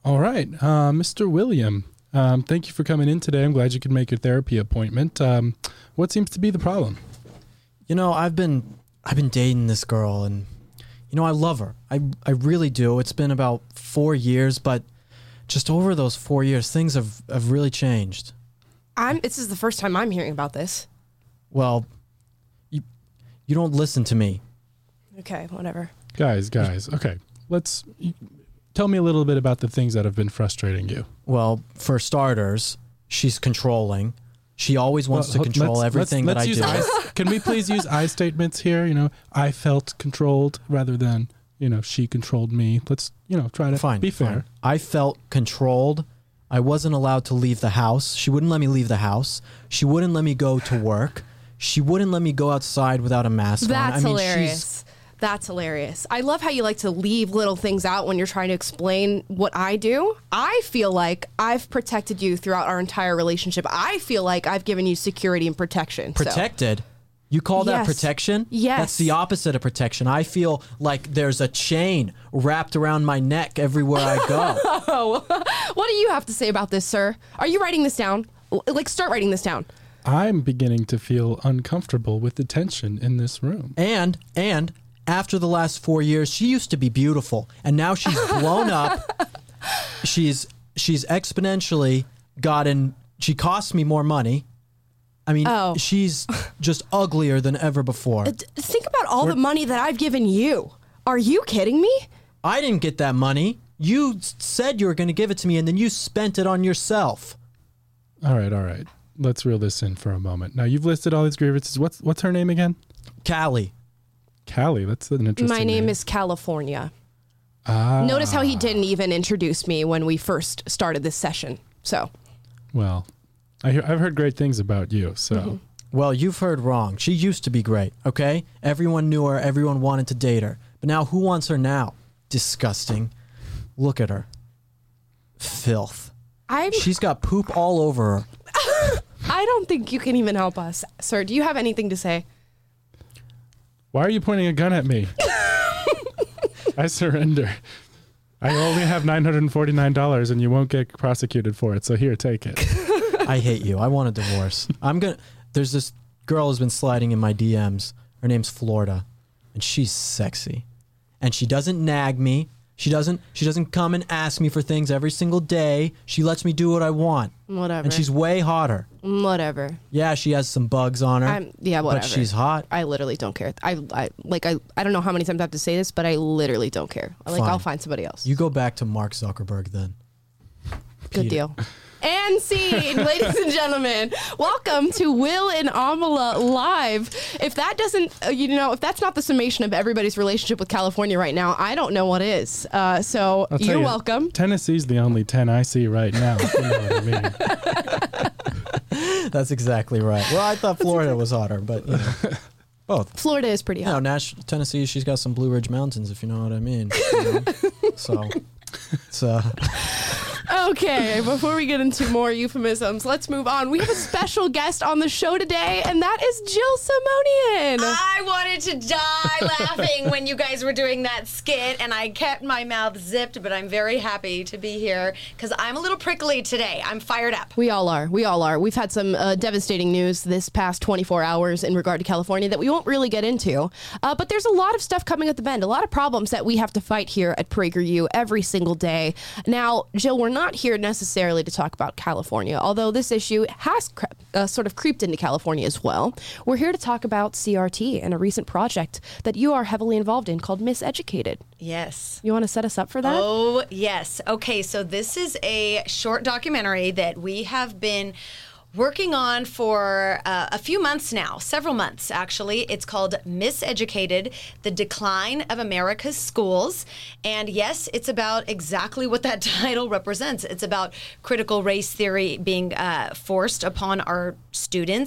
All right, Mr. William, thank you for coming in today. I'm glad you could make your therapy appointment. What seems to be the problem? You know, I've been dating this girl, and I love her. I really do. It's been about 4 years, but just over those 4 years, things have really changed. This is the first time I'm hearing about this. Well, you don't listen to me. Okay, whatever. Guys, okay. Tell me a little bit about the things that have been frustrating you. Well, for starters, she's controlling. She always wants to control everything that I do. Can we please use I statements here? I felt controlled rather than, she controlled me. Let's, try to be fair. Fine. I felt controlled. I wasn't allowed to leave the house. She wouldn't let me leave the house. She wouldn't let me go to work. She wouldn't let me go outside without a mask on. That's hilarious. That's hilarious. I love how you like to leave little things out when you're trying to explain what I do. I feel like I've protected you throughout our entire relationship. I feel like I've given you security and protection. Protected? You call that protection? Yes. That's the opposite of protection. I feel like there's a chain wrapped around my neck everywhere I go. Oh, what do you have to say about this, sir? Are you writing this down? Start writing this down. I'm beginning to feel uncomfortable with the tension in this room. And after the last 4 years, she used to be beautiful, and now she's blown up. She's exponentially she costs me more money. I mean, she's just uglier than ever before. Think about all the money that I've given you. Are you kidding me? I didn't get that money. You said you were going to give it to me, and then you spent it on yourself. All right. Let's reel this in for a moment. Now, you've listed all these grievances. What's her name again? Callie. Callie, that's an interesting My name is California. Notice how he didn't even introduce me when we first started this session. So, well, I've heard great things about you. So, Well, you've heard wrong. She used to be great. Okay, everyone knew her. Everyone wanted to date her. But now, who wants her now? Disgusting. Look at her. Filth. She's got poop all over her. I don't think you can even help us, sir. Do you have anything to say? Why are you pointing a gun at me? I surrender. I only have $949 and you won't get prosecuted for it. So here, take it. I hate you. I want a divorce. There's this girl who's been sliding in my DMs. Her name's Florida, and she's sexy. And she doesn't nag me. She doesn't come and ask me for things every single day. She lets me do what I want. Whatever. And she's way hotter. Whatever. Yeah, she has some bugs on her. Whatever. But she's hot. I literally don't care. I don't know how many times I have to say this, but I literally don't care. I'll find somebody else. You go back to Mark Zuckerberg then. Good deal. And scene, ladies and gentlemen. Welcome to Will and Amala Live. If that doesn't, if that's not the summation of everybody's relationship with California right now, I don't know what is. So you're welcome. Tennessee's the only 10 I see right now. If you know what I mean. That's exactly right. Well, I thought Florida was hotter, but both. Florida is pretty hot. Tennessee, she's got some Blue Ridge Mountains, if you know what I mean. So it's Okay, before we get into more euphemisms, let's move on. We have a special guest on the show today, and that is Jill Simonian. I wanted to die laughing when you guys were doing that skit, and I kept my mouth zipped, but I'm very happy to be here because I'm a little prickly today. I'm fired up. We all are. We've had some devastating news this past 24 hours in regard to California that we won't really get into, but there's a lot of stuff coming at the bend, a lot of problems that we have to fight here at PragerU every single day. Now, Jill, we're not here necessarily to talk about California, although this issue has sort of creeped into California as well. We're here to talk about CRT and a recent project that you are heavily involved in called Miseducated. Yes. You want to set us up for that? Oh, yes. Okay, so this is a short documentary that we have been working on for a few months now, several months actually. It's called Miseducated, The Decline of America's Schools. And yes, it's about exactly what that title represents. It's about critical race theory being forced upon our students,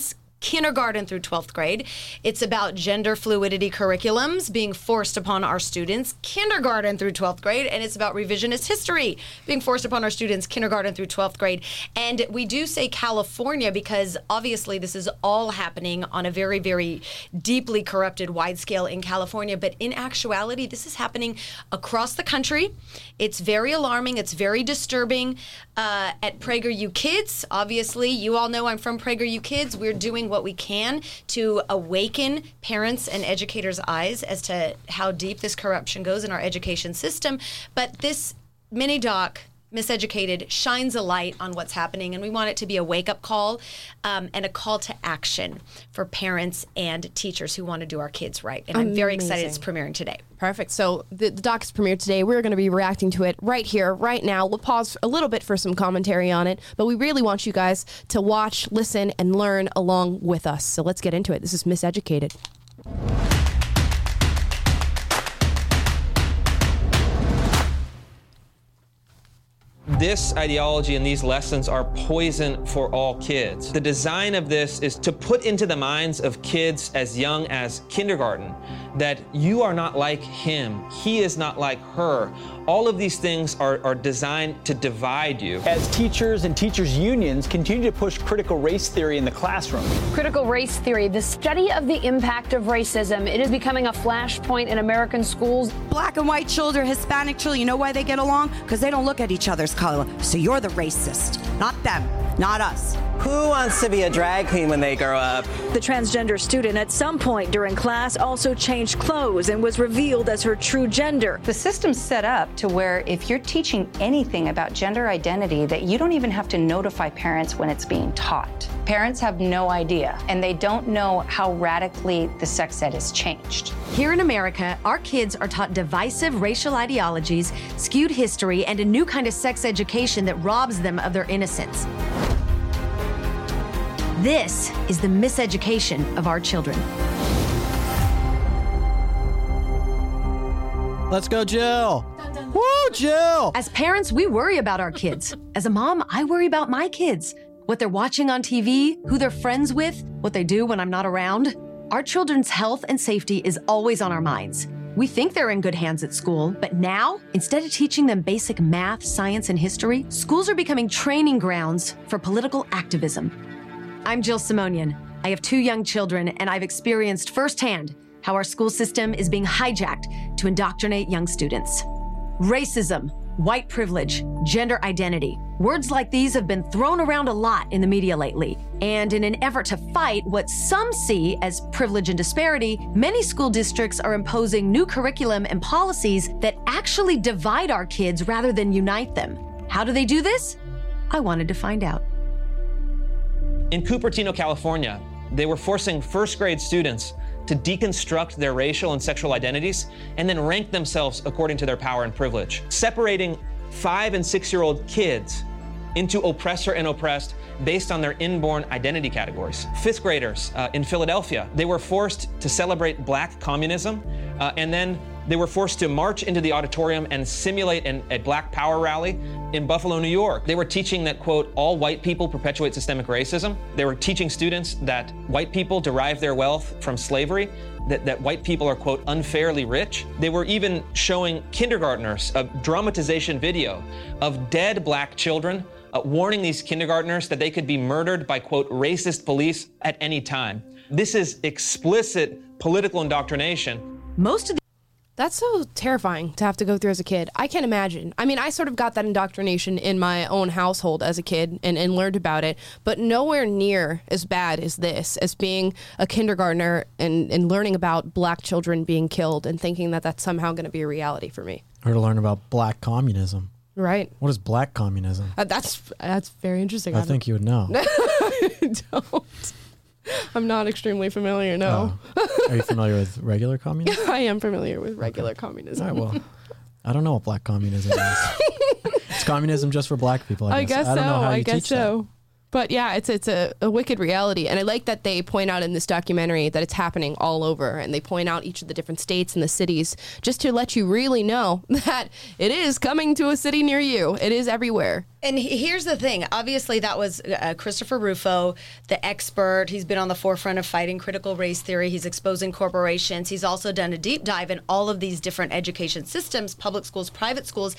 kindergarten through 12th grade. It's about gender fluidity curriculums being forced upon our students, kindergarten through 12th grade, and it's about revisionist history being forced upon our students, kindergarten through 12th grade. And we do say California because obviously this is all happening on a very, very deeply corrupted wide scale in California, but in actuality, this is happening across the country. It's very alarming. It's very disturbing. At PragerU Kids, obviously, you all know I'm from PragerU Kids. We're doing what we can to awaken parents and educators' eyes as to how deep this corruption goes in our education system. But this mini doc, Miseducated, shines a light on what's happening, and we want it to be a wake-up call and a call to action for parents and teachers who want to do our kids right. And I'm very excited it's premiering today. Perfect. So the doc is premiered today. We're going to be reacting to it right here, right now. We'll pause a little bit for some commentary on it, but we really want you guys to watch, listen, and learn along with us. So let's get into it. This is Miseducated. This ideology and these lessons are poison for all kids. The design of this is to put into the minds of kids as young as kindergarten that you are not like him, he is not like her. All of these things are designed to divide you. As teachers and teachers' unions continue to push critical race theory in the classroom. Critical race theory, the study of the impact of racism, it is becoming a flashpoint in American schools. Black and white children, Hispanic children, you know why they get along? Because they don't look at each other's color. So you're the racist, not them, not us. Who wants to be a drag queen when they grow up? The transgender student at some point during class also changed clothes and was revealed as her true gender. The system's set up to where if you're teaching anything about gender identity, that you don't even have to notify parents when it's being taught. Parents have no idea, and they don't know how radically the sex ed has changed. Here in America, our kids are taught divisive racial ideologies, skewed history, and a new kind of sex education that robs them of their innocence. This is the miseducation of our children. Let's go, Jill. Woo, Jill. As parents, we worry about our kids. As a mom, I worry about my kids. What they're watching on TV, who they're friends with, what they do when I'm not around. Our children's health and safety is always on our minds. We think they're in good hands at school, but now, instead of teaching them basic math, science, and history, schools are becoming training grounds for political activism. I'm Jill Simonian. I have 2 young children, and I've experienced firsthand how our school system is being hijacked to indoctrinate young students. Racism, white privilege, gender identity. Words like these have been thrown around a lot in the media lately. And in an effort to fight what some see as privilege and disparity, many school districts are imposing new curriculum and policies that actually divide our kids rather than unite them. How do they do this? I wanted to find out. In Cupertino, California, they were forcing first grade students to deconstruct their racial and sexual identities and then rank themselves according to their power and privilege, separating 5- and 6-year-old kids into oppressor and oppressed based on their inborn identity categories. 5th graders in Philadelphia, they were forced to celebrate Black communism, and then they were forced to march into the auditorium and simulate a Black Power rally in Buffalo, New York. They were teaching that, quote, all white people perpetuate systemic racism. They were teaching students that white people derive their wealth from slavery, that white people are, quote, unfairly rich. They were even showing kindergartners a dramatization video of dead Black children, warning these kindergartners that they could be murdered by, quote, racist police at any time. This is explicit political indoctrination. That's so terrifying to have to go through as a kid. I can't imagine. I mean, I sort of got that indoctrination in my own household as a kid and learned about it, but nowhere near as bad as this, as being a kindergartner and learning about Black children being killed and thinking that that's somehow going to be a reality for me. Or to learn about Black communism. Right. What is Black communism? That's very interesting. I think you would know. I don't. I'm not extremely familiar, no. Are you familiar with regular communism? I am familiar with regular communism. All right, well, I don't know what Black communism is. It's communism just for Black people, I guess. I don't know how you teach that. But yeah, it's a wicked reality. And I like that they point out in this documentary that it's happening all over. And they point out each of the different states and the cities just to let you really know that it is coming to a city near you. It is everywhere. And here's the thing. Obviously, that was Christopher Rufo, the expert. He's been on the forefront of fighting critical race theory. He's exposing corporations. He's also done a deep dive in all of these different education systems, public schools, private schools.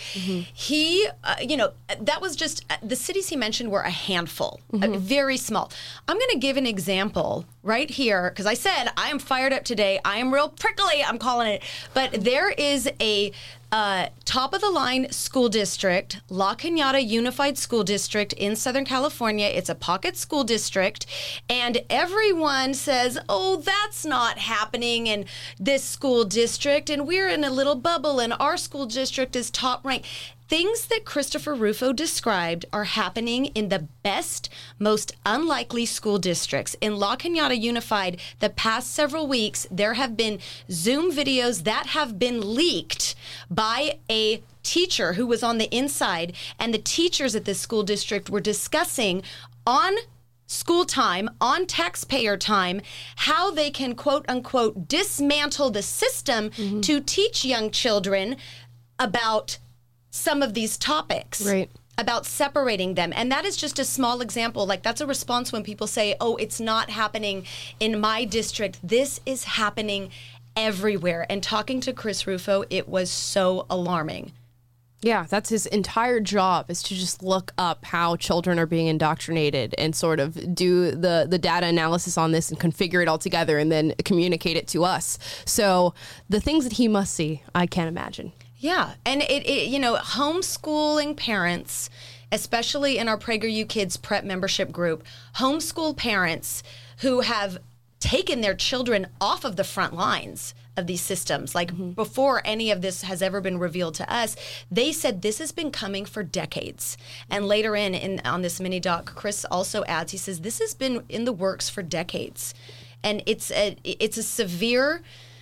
He, that was just, the cities he mentioned were a handful, very small. I'm going to give an example right here, because I said I am fired up today. I am real prickly, I'm calling it. But there is a top-of-the-line school district, La Cañada Unified School District in Southern California. It's a pocket school district, and everyone says, oh, that's not happening in this school district, and we're in a little bubble, and our school district is top-ranked. Things that Christopher Rufo described are happening in the best, most unlikely school districts. In La Cañada Unified, the past several weeks, there have been Zoom videos that have been leaked by a teacher who was on the inside, and the teachers at this school district were discussing on school time, on taxpayer time, how they can, quote unquote, dismantle the system to teach young children about some of these topics, about separating them. And that is just a small example. Like, that's a response when people say, oh, it's not happening in my district. This is happening everywhere. And talking to Chris Rufo, it was so alarming. Yeah, that's his entire job, is to just look up how children are being indoctrinated and sort of do the data analysis on this and configure it all together and then communicate it to us. So the things that he must see, I can't imagine. Yeah, and it homeschooling parents, especially in our PragerU Kids Prep membership group, homeschool parents who have taken their children off of the front lines of these systems, like before any of this has ever been revealed to us, they said this has been coming for decades. And later on this mini doc, Chris also adds, he says this has been in the works for decades, and it's a severe,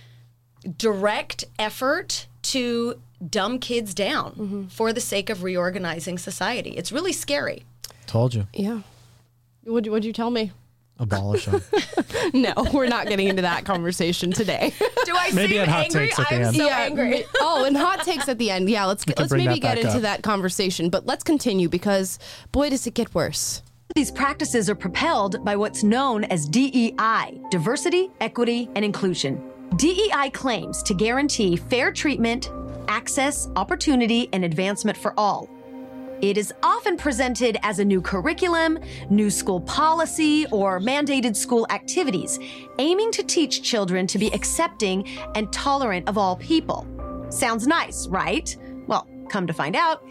direct effort to dumb kids down for the sake of reorganizing society. It's really scary. Told you. Yeah. What'd you tell me? Abolish them. No, we're not getting into that conversation today. Do I Maybe seem at hot angry? takes at the I'm end. so angry. And hot takes at the end. Yeah, let's bring maybe that get back into up. that conversation. But let's continue, because boy, does it get worse. These practices are propelled by what's known as DEI, diversity, equity, and inclusion. DEI claims to guarantee fair treatment, access, opportunity, and advancement for all. It is often presented as a new curriculum, new school policy, or mandated school activities, aiming to teach children to be accepting and tolerant of all people. Sounds nice, right? Well, come to find out,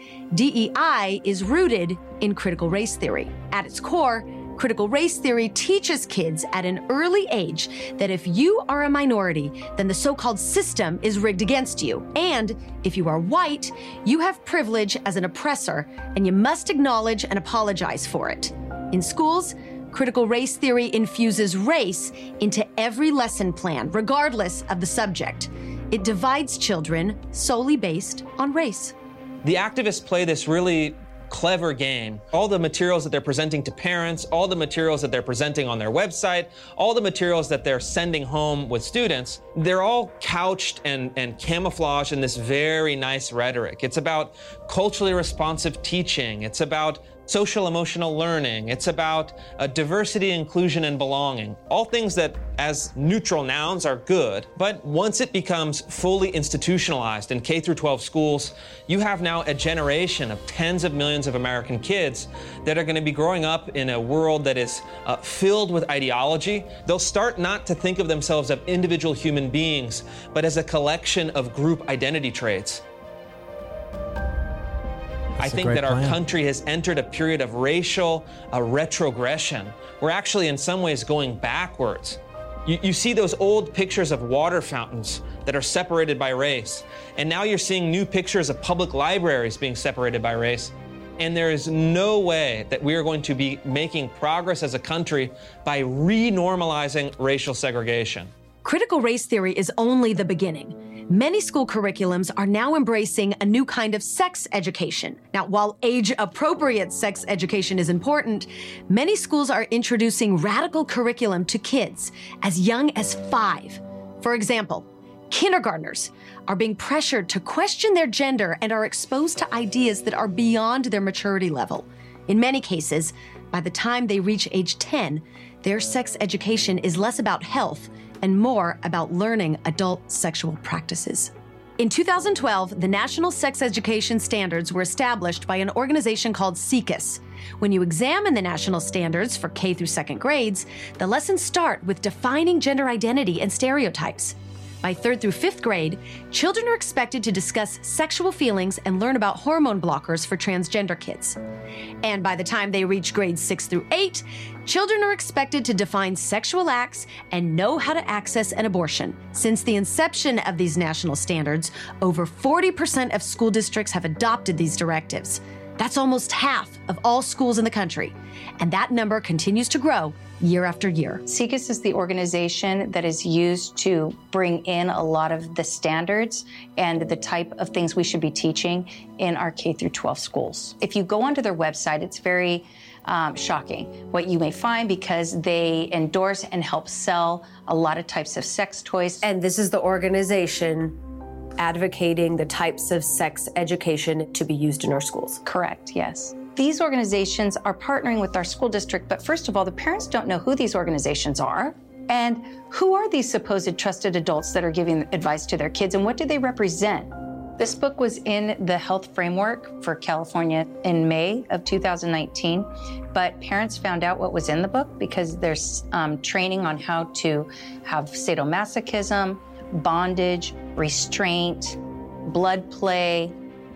DEI is rooted in critical race theory. At its core, critical race theory teaches kids at an early age that if you are a minority, then the so-called system is rigged against you. And if you are white, you have privilege as an oppressor, and you must acknowledge and apologize for it. In schools, critical race theory infuses race into every lesson plan, regardless of the subject. It divides children solely based on race. The activists play this really clever game. All the materials that they're presenting to parents, all the materials that they're presenting on their website, all the materials that they're sending home with students, they're all couched and camouflaged in this very nice rhetoric. It's about culturally responsive teaching. It's about social emotional learning. It's about diversity, inclusion, and belonging. All things that, as neutral nouns, are good. But once it becomes fully institutionalized in K through 12 schools, you have now a generation of tens of millions of American kids that are going to be growing up in a world that is filled with ideology. They'll start not to think of themselves as individual human beings, but as a collection of group identity traits. I think that our country has entered a period of racial retrogression. We're actually in some ways going backwards. You see those old pictures of water fountains that are separated by race. And now you're seeing new pictures of public libraries being separated by race. And there is no way that we are going to be making progress as a country by renormalizing racial segregation. Critical race theory is only the beginning. Many school curriculums are now embracing a new kind of sex education. Now, while age-appropriate sex education is important, many schools are introducing radical curriculum to kids as young as 5. For example, Kindergartners are being pressured to question their gender and are exposed to ideas that are beyond their maturity level. In many cases, by the time they reach age 10, their sex education is less about health and more about learning adult sexual practices. In 2012, the National Sex Education Standards were established by an organization called SIECUS. When you examine the national standards for K through second grades, the lessons start with defining gender identity and stereotypes. By 3rd through 5th grade, children are expected to discuss sexual feelings and learn about hormone blockers for transgender kids. And by the time they reach grades 6 through 8, children are expected to define sexual acts and know how to access an abortion. Since the inception of these national standards, over 40% of school districts have adopted these directives. That's almost half of all schools in the country. And that number continues to grow year after year. SIECUS is the organization that is used to bring in a lot of the standards and the type of things we should be teaching in our K through 12 schools. If you go onto their website, it's very shocking what you may find, because they endorse and help sell a lot of types of sex toys. And this is the organization advocating the types of sex education to be used in our schools. Correct, yes. These organizations are partnering with our school district, but first of all, the parents don't know who these organizations are. And who are these supposed trusted adults that are giving advice to their kids, and what do they represent? This book was in the health framework for California in May of 2019, but parents found out what was in the book because there's training on how to have sadomasochism, bondage, restraint, blood play,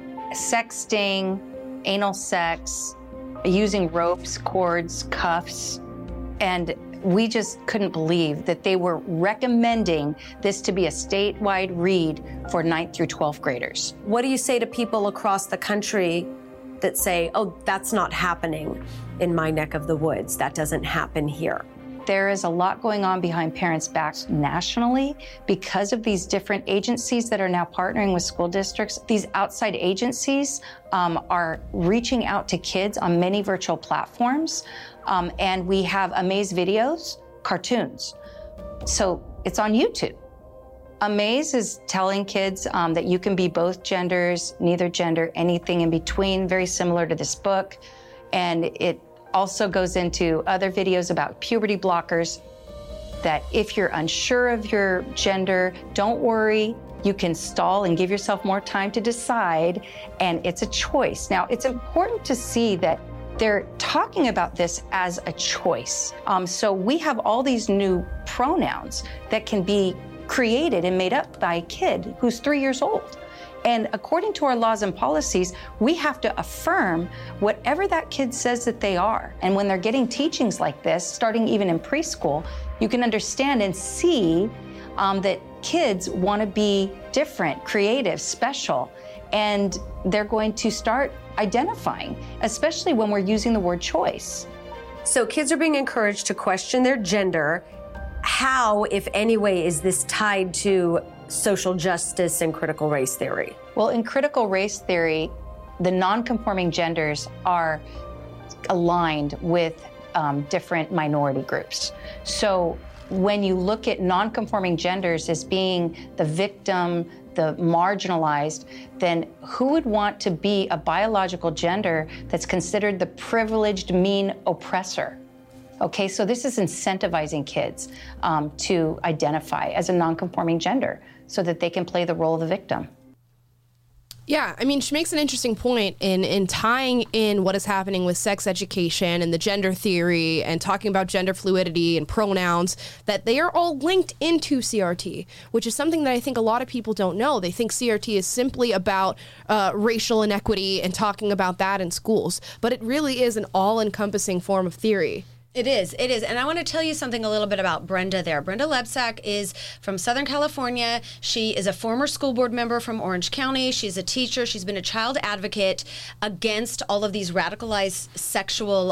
sexting, anal sex, using ropes, cords, cuffs, and we just couldn't believe that they were recommending this to be a statewide read for 9th through 12th graders. What do you say to people across the country that say, oh, that's not happening in my neck of the woods, that doesn't happen here? There is a lot going on behind parents' backs nationally because of these different agencies that are now partnering with school districts. These outside agencies are reaching out to kids on many virtual platforms. And we have Amaze videos, cartoons. So it's on YouTube. Amaze is telling kids that you can be both genders, neither gender, anything in between, very similar to this book. And it also goes into other videos about puberty blockers, that if you're unsure of your gender, don't worry. You can stall and give yourself more time to decide, and it's a choice. Now, it's important to see that they're talking about this as a choice. So we have all these new pronouns that can be created and made up by a kid who's 3 years old. And according to our laws and policies, we have to affirm whatever that kid says that they are. And when they're getting teachings like this, starting even in preschool, you can understand and see that kids want to be different, creative, special, and they're going to start identifying, especially when we're using the word choice. So kids are being encouraged to question their gender. How, if any way, is this tied to social justice and critical race theory? Well, in critical race theory, the non-conforming genders are aligned with different minority groups. So when you look at non-conforming genders as being the victim, the marginalized, then who would want to be a biological gender that's considered the privileged, mean oppressor? Okay, so this is incentivizing kids to identify as a non-conforming gender so that they can play the role of the victim. Yeah, I mean, she makes an interesting point in tying in what is happening with sex education and the gender theory and talking about gender fluidity and pronouns, that they are all linked into CRT, which is something that I think a lot of people don't know. They think CRT is simply about racial inequity and talking about that in schools, but it really is an all-encompassing form of theory. It is. And I want to tell you something a little bit about Brenda there. Brenda Lebsack is from Southern California. She is a former school board member from Orange County. She's a teacher. She's been a child advocate against all of these radicalized sexual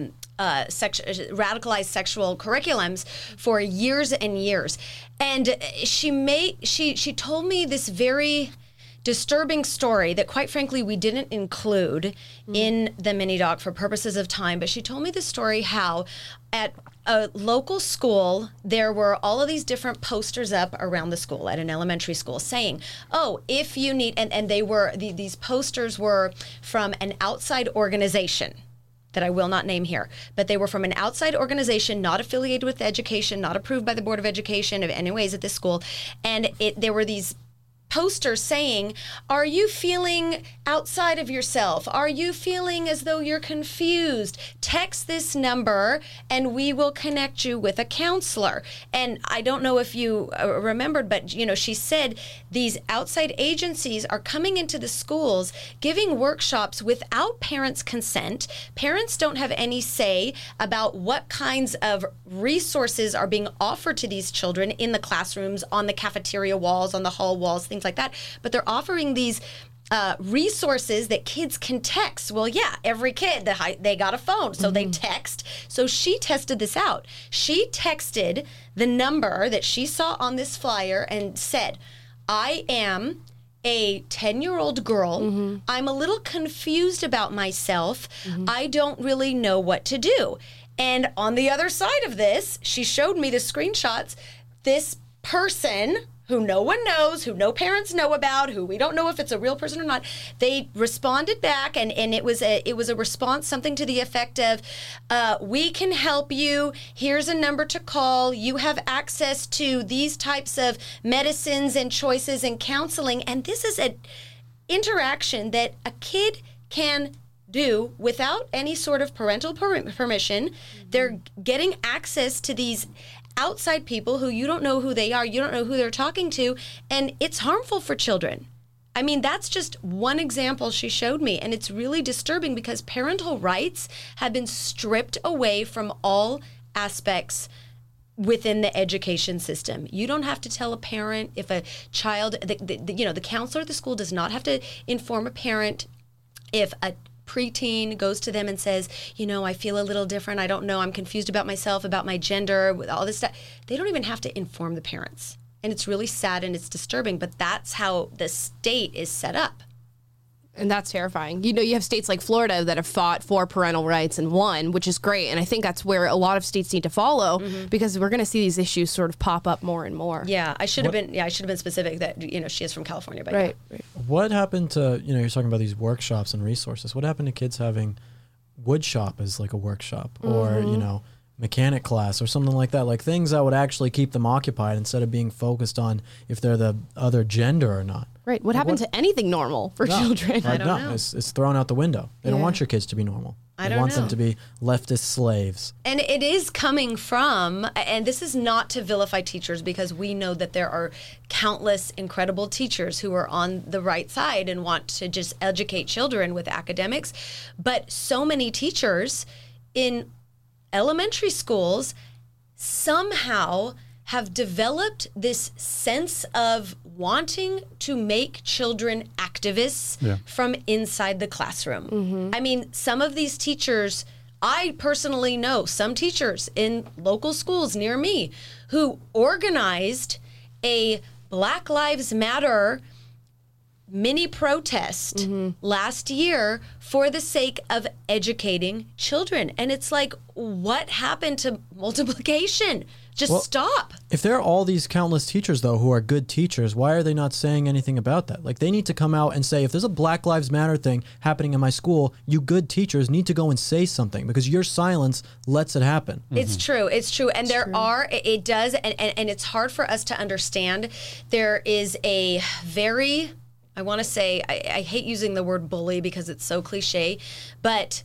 curriculums for years and years. And she told me this very disturbing story that, quite frankly, we didn't include in the mini doc for purposes of time. But she told me the story how at a local school, there were all of these different posters up around the school at an elementary school saying, oh, if you need, and they were, these posters were from an outside organization that I will not name here, but they were from an outside organization, not affiliated with education, not approved by the Board of Education of any ways at this school. And there were these posters saying, are you feeling outside of yourself? Are you feeling as though you're confused? Text this number and we will connect you with a counselor. And I don't know if you remembered, but she said these outside agencies are coming into the schools, giving workshops without parents' consent. Parents don't have any say about what kinds of resources are being offered to these children in the classrooms, on the cafeteria walls, on the hall walls, things like that. But they're offering these resources that kids can text. Well, yeah, every kid, they got a phone, so they text. So she tested this out. She texted the number that she saw on this flyer and said, I am a 10-year-old girl. I'm a little confused about myself. I don't really know what to do. And on the other side of this, she showed me the screenshots. This person who no one knows, who no parents know about, who we don't know if it's a real person or not, they responded back, and it was a response, something to the effect of, we can help you, here's a number to call, you have access to these types of medicines and choices and counseling, and this is an interaction that a kid can do without any sort of parental permission. They're getting access to these outside people who you don't know who they are, you don't know who they're talking to, and it's harmful for children. I mean, that's just one example she showed me, and it's really disturbing because parental rights have been stripped away from all aspects within the education system. You don't have to tell a parent if a child, the counselor at the school does not have to inform a parent if a preteen goes to them and says, I feel a little different. I don't know. I'm confused about myself, about my gender, with all this stuff. They don't even have to inform the parents. And it's really sad and it's disturbing, but that's how the state is set up. And that's terrifying. You have states like Florida that have fought for parental rights and won, which is great. And I think that's where a lot of states need to follow because we're going to see these issues sort of pop up more and more. Yeah, I should have been specific that she is from California, but right. What happened to, you're talking about these workshops and resources. What happened to kids having wood shop as like a workshop or, mechanic class or something like that, like things that would actually keep them occupied instead of being focused on if they're the other gender or not. Right. What happened to anything normal for children? I don't know. It's thrown out the window. They don't want your kids to be normal. They want them to be leftist slaves. And it is coming from, and this is not to vilify teachers because we know that there are countless incredible teachers who are on the right side and want to just educate children with academics. But so many teachers in elementary schools somehow have developed this sense of wanting to make children activists from inside the classroom. I mean, some of these teachers, I personally know some teachers in local schools near me who organized a Black Lives Matter mini protest last year for the sake of educating children. And it's like, what happened to multiplication? Just stop. If there are all these countless teachers, though, who are good teachers, why are they not saying anything about that? Like, they need to come out and say, if there's a Black Lives Matter thing happening in my school, you good teachers need to go and say something because your silence lets it happen. It's true. It's true. And it does, and it's hard for us to understand. There is a very, I want to say, I hate using the word bully because it's so cliche, but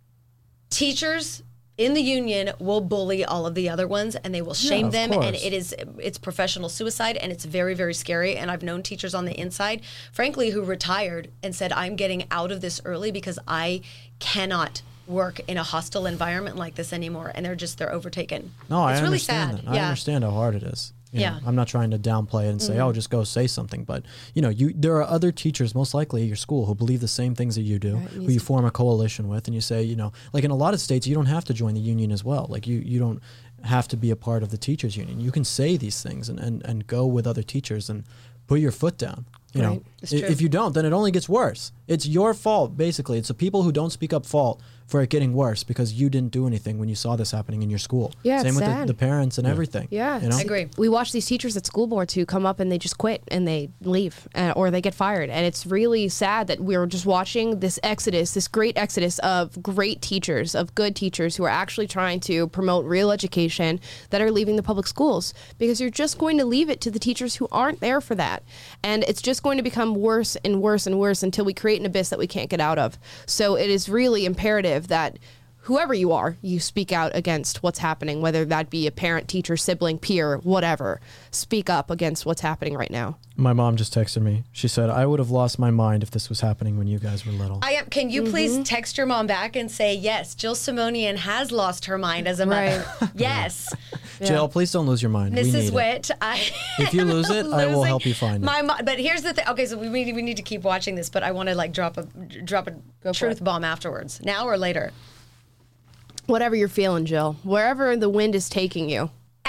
teachers in the union will bully all of the other ones and they will shame them, and it's professional suicide, and it's very, very scary. And I've known teachers on the inside, frankly, who retired and said, I'm getting out of this early because I cannot work in a hostile environment like this anymore, and they're overtaken. No, it's I really understand sad. that. I understand how hard it is. You know, Yeah. I'm not trying to downplay it and say, oh, just go say something. But, there are other teachers, most likely at your school, who believe the same things that you do, who you form a coalition with, and you say, like in a lot of states, you don't have to join the union as well. Like you don't have to be a part of the teachers union. You can say these things and go with other teachers and put your foot down. You know, Right. It's if you don't, then it only gets worse. It's your fault, basically. It's the people who don't speak up fault for it getting worse because you didn't do anything when you saw this happening in your school. Yeah, Same it's with sad. the parents and everything. Yeah, you know? I agree. We watch these teachers at school boards who come up and they just quit and they leave or they get fired. And it's really sad that we're just watching this exodus, this great exodus of great teachers, of good teachers who are actually trying to promote real education that are leaving the public schools because you're just going to leave it to the teachers who aren't there for that. And it's just going to become worse and worse and worse until we create an abyss that we can't get out of. So it is really imperative that whoever you are, you speak out against what's happening, whether that be a parent, teacher, sibling, peer, whatever. Speak up against what's happening right now. My mom just texted me. She said, I would have lost my mind if this was happening when you guys were little. Can you please text your mom back and say, yes, Jill Simonian has lost her mind as a mother. Yes. Jill, please don't lose your mind. We Mrs. need Witt, If you lose it, I will help you find it. my mom. But here's the thing. Okay, so we need to keep watching this, but I want to like drop a truth bomb afterwards. Now or later? Whatever you're feeling, Jill. Wherever the wind is taking you.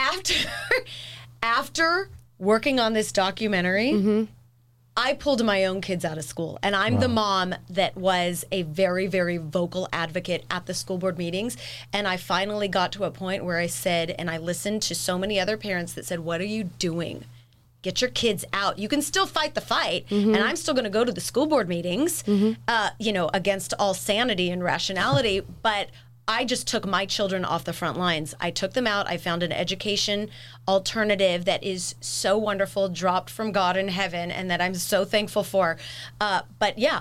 After working on this documentary, I pulled my own kids out of school. And I'm the mom that was a very, very vocal advocate at the school board meetings. And I finally got to a point where I said, and I listened to so many other parents that said, what are you doing? Get your kids out. You can still fight the fight, and I'm still going to go to the school board meetings, against all sanity and rationality, but I just took my children off the front lines. I took them out. I found an education alternative that is so wonderful, dropped from God in heaven, and that I'm so thankful for. But yeah,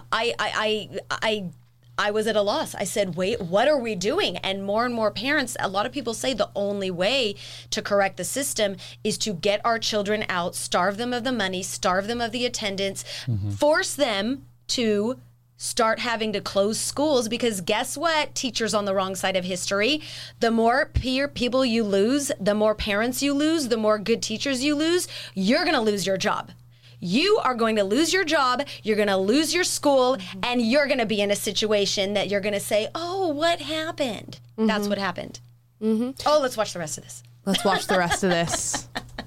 I was at a loss. I said, wait, what are we doing? And more parents, a lot of people say the only way to correct the system is to get our children out, starve them of the money, starve them of the attendance, force them to start having to close schools, because guess what, teachers on the wrong side of history, the more people you lose, the more parents you lose, the more good teachers you lose, you're going to lose your job. You are going to lose your job, you're going to lose your school, and you're going to be in a situation that you're going to say, oh, what happened? That's what happened. Oh, let's watch the rest of this. Let's watch the rest of this.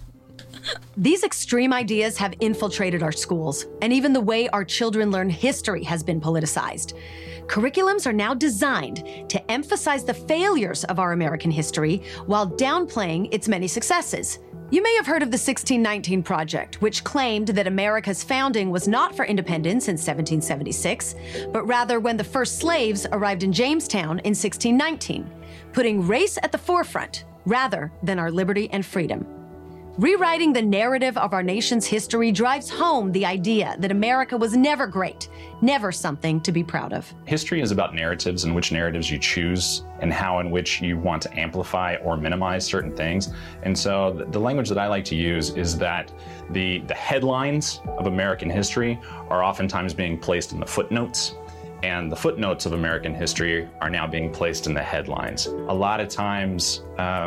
These extreme ideas have infiltrated our schools, and even the way our children learn history has been politicized. Curriculums are now designed to emphasize the failures of our American history while downplaying its many successes. You may have heard of the 1619 Project, which claimed that America's founding was not for independence in 1776, but rather when the first slaves arrived in Jamestown in 1619, putting race at the forefront rather than our liberty and freedom. Rewriting the narrative of our nation's history drives home the idea that America was never great, never something to be proud of. History is about narratives and which narratives you choose and how in which you want to amplify or minimize certain things. And so the language that I like to use is that the headlines of American history are oftentimes being placed in the footnotes, and the footnotes of American history are now being placed in the headlines. A lot of times,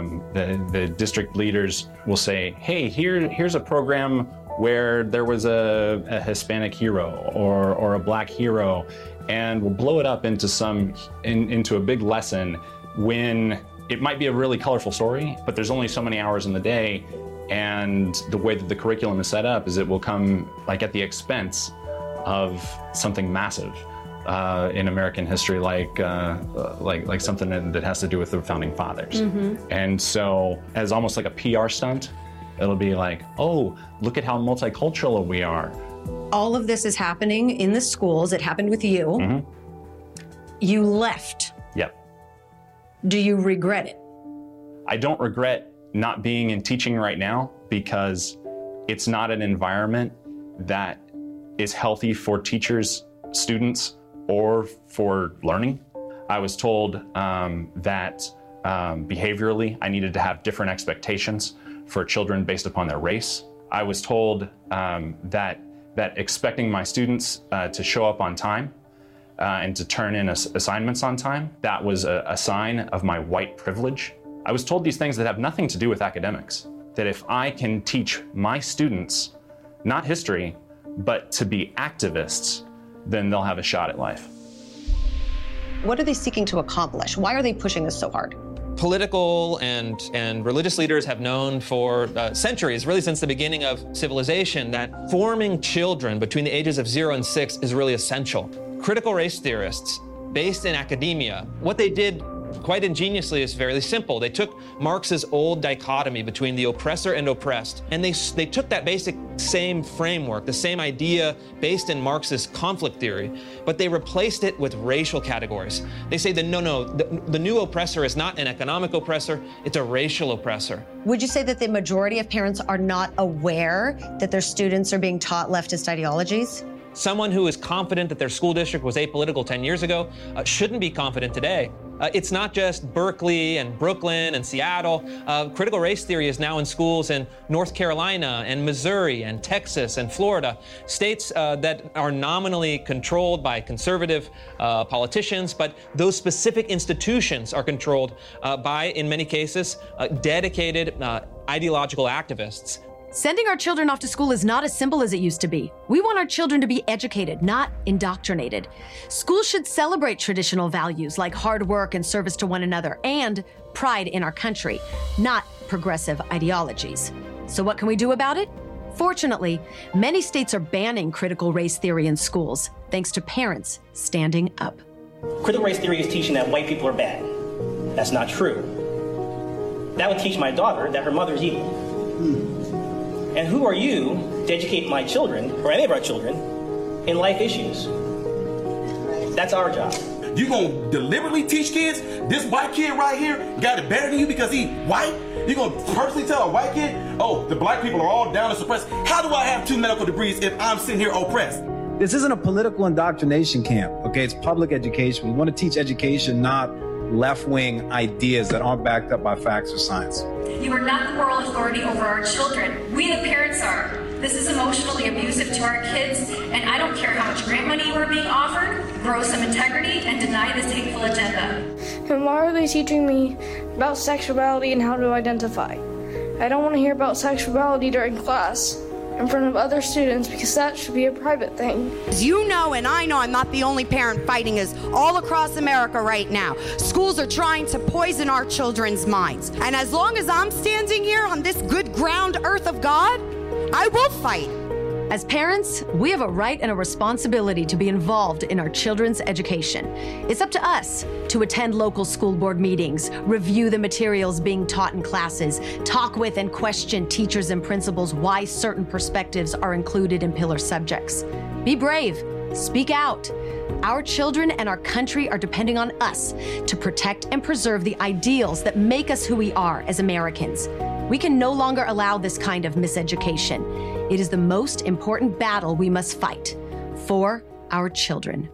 the district leaders will say, hey, here's a program where there was a Hispanic hero or a black hero, and we'll blow it up into a big lesson when it might be a really colorful story, but there's only so many hours in the day, and the way that the curriculum is set up is it will come like at the expense of something massive. In American history, like something that has to do with the founding fathers. And so as almost like a PR stunt, it'll be like, oh, look at how multicultural we are. All of this is happening in the schools. It happened with you. You left. Yep. Do you regret it? I don't regret not being in teaching right now because it's not an environment that is healthy for teachers, students, or for learning. I was told that behaviorally I needed to have different expectations for children based upon their race. I was told that expecting my students to show up on time and to turn in assignments on time, that was a sign of my white privilege. I was told these things that have nothing to do with academics, that if I can teach my students, not history, but to be activists, then they'll have a shot at life. What are they seeking to accomplish? Why are they pushing this so hard? political and religious leaders have known for centuries, really since the beginning of civilization, that forming children between the ages of 0 and 6 is really essential. Critical race theorists, based in academia, what they did quite ingeniously is fairly simple. They took Marx's old dichotomy between the oppressor and oppressed, and they took that basic same framework, the same idea based in Marx's conflict theory, but they replaced it with racial categories. They say that the new oppressor is not an economic oppressor, it's a racial oppressor. Would you say that the majority of parents are not aware that their students are being taught leftist ideologies? Someone who is confident that their school district was apolitical 10 years ago shouldn't be confident today. It's not just Berkeley and Brooklyn and Seattle. Critical race theory is now in schools in North Carolina and Missouri and Texas and Florida, states that are nominally controlled by conservative politicians, but those specific institutions are controlled by, in many cases, dedicated ideological activists. Sending our children off to school is not as simple as it used to be. We want our children to be educated, not indoctrinated. Schools should celebrate traditional values like hard work and service to one another and pride in our country, not progressive ideologies. So what can we do about it? Fortunately, many states are banning critical race theory in schools, thanks to parents standing up. Critical race theory is teaching that white people are bad. That's not true. That would teach my daughter that her mother is evil. And who are you to educate my children, or any of our children, in life issues? That's our job. You gonna deliberately teach kids this white kid right here got it better than you because he white? You gonna personally tell a white kid, oh, the black people are all down and suppressed? How do I have 2 medical degrees if I'm sitting here oppressed? This isn't a political indoctrination camp, okay? It's public education. We want to teach education, not left-wing ideas that aren't backed up by facts or science. You are not the moral authority over our children. We, the parents, are. This is emotionally abusive to our kids, and I don't care how much grant money you are being offered, grow some integrity, and deny this hateful agenda. And why are they teaching me about sexuality and how to identify? I don't want to hear about sexuality during class in front of other students because that should be a private thing. As you know, and I know I'm not the only parent fighting this all across America right now. Schools are trying to poison our children's minds. And as long as I'm standing here on this good ground earth of God, I will fight. As parents, we have a right and a responsibility to be involved in our children's education. It's up to us to attend local school board meetings, review the materials being taught in classes, talk with and question teachers and principals why certain perspectives are included in pillar subjects. Be brave, speak out. Our children and our country are depending on us to protect and preserve the ideals that make us who we are as Americans. We can no longer allow this kind of miseducation. It is the most important battle we must fight for our children.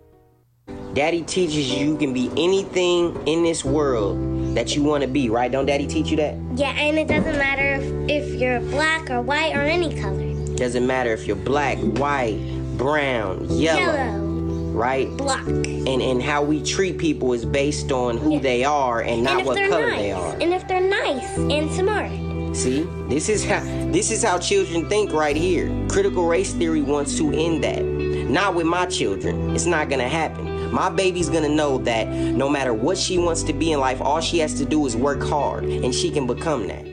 Daddy teaches you can be anything in this world that you want to be, right? Don't Daddy teach you that? Yeah, and it doesn't matter if you're black or white or any color. Doesn't matter if you're black, white, brown, yellow. Right? Black. And how we treat people is based on who they are and not what color they are. And if they're nice and smart. See, this is how children think right here. Critical race theory wants to end that. Not with my children. It's not gonna happen. My baby's gonna know that no matter what she wants to be in life, all she has to do is work hard, and she can become that.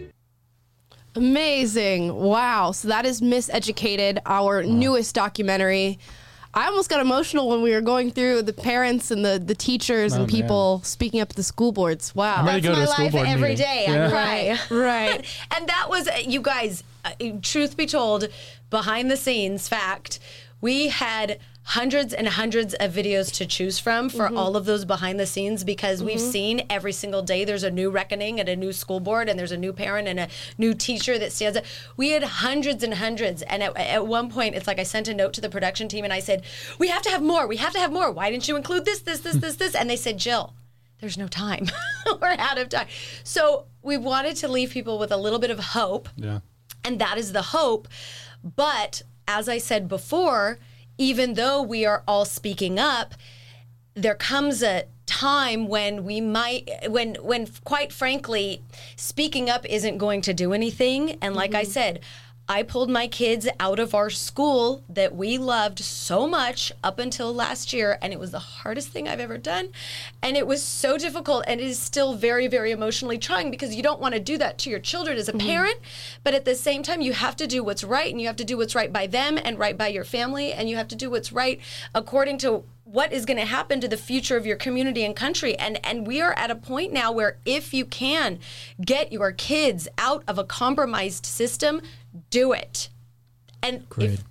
Amazing. Wow. So that is Miseducated, our newest documentary. I almost got emotional when we were going through the parents and the teachers and people speaking up at the school boards. Wow. That's my life every day. I cry. Right. And that was, you guys, truth be told, behind the scenes fact, we had hundreds and hundreds of videos to choose from for all of those behind the scenes because we've seen every single day there's a new reckoning at a new school board and there's a new parent and a new teacher that stands up. We had hundreds and hundreds. And at one point, it's like I sent a note to the production team and I said, we have to have more. We have to have more. Why didn't you include this? And they said, Jill, there's no time. We're out of time. So we wanted to leave people with a little bit of hope. Yeah. And that is the hope. But as I said before, even though we are all speaking up, there comes a time when we might, when quite frankly, speaking up isn't going to do anything. And like I said, I pulled my kids out of our school that we loved so much up until last year, and it was the hardest thing I've ever done. And it was so difficult, and it is still very, very emotionally trying because you don't want to do that to your children as a parent, but at the same time, you have to do what's right, and you have to do what's right by them and right by your family, and you have to do what's right according to what is going to happen to the future of your community and country. And we are at a point now where if you can get your kids out of a compromised system, do it. And if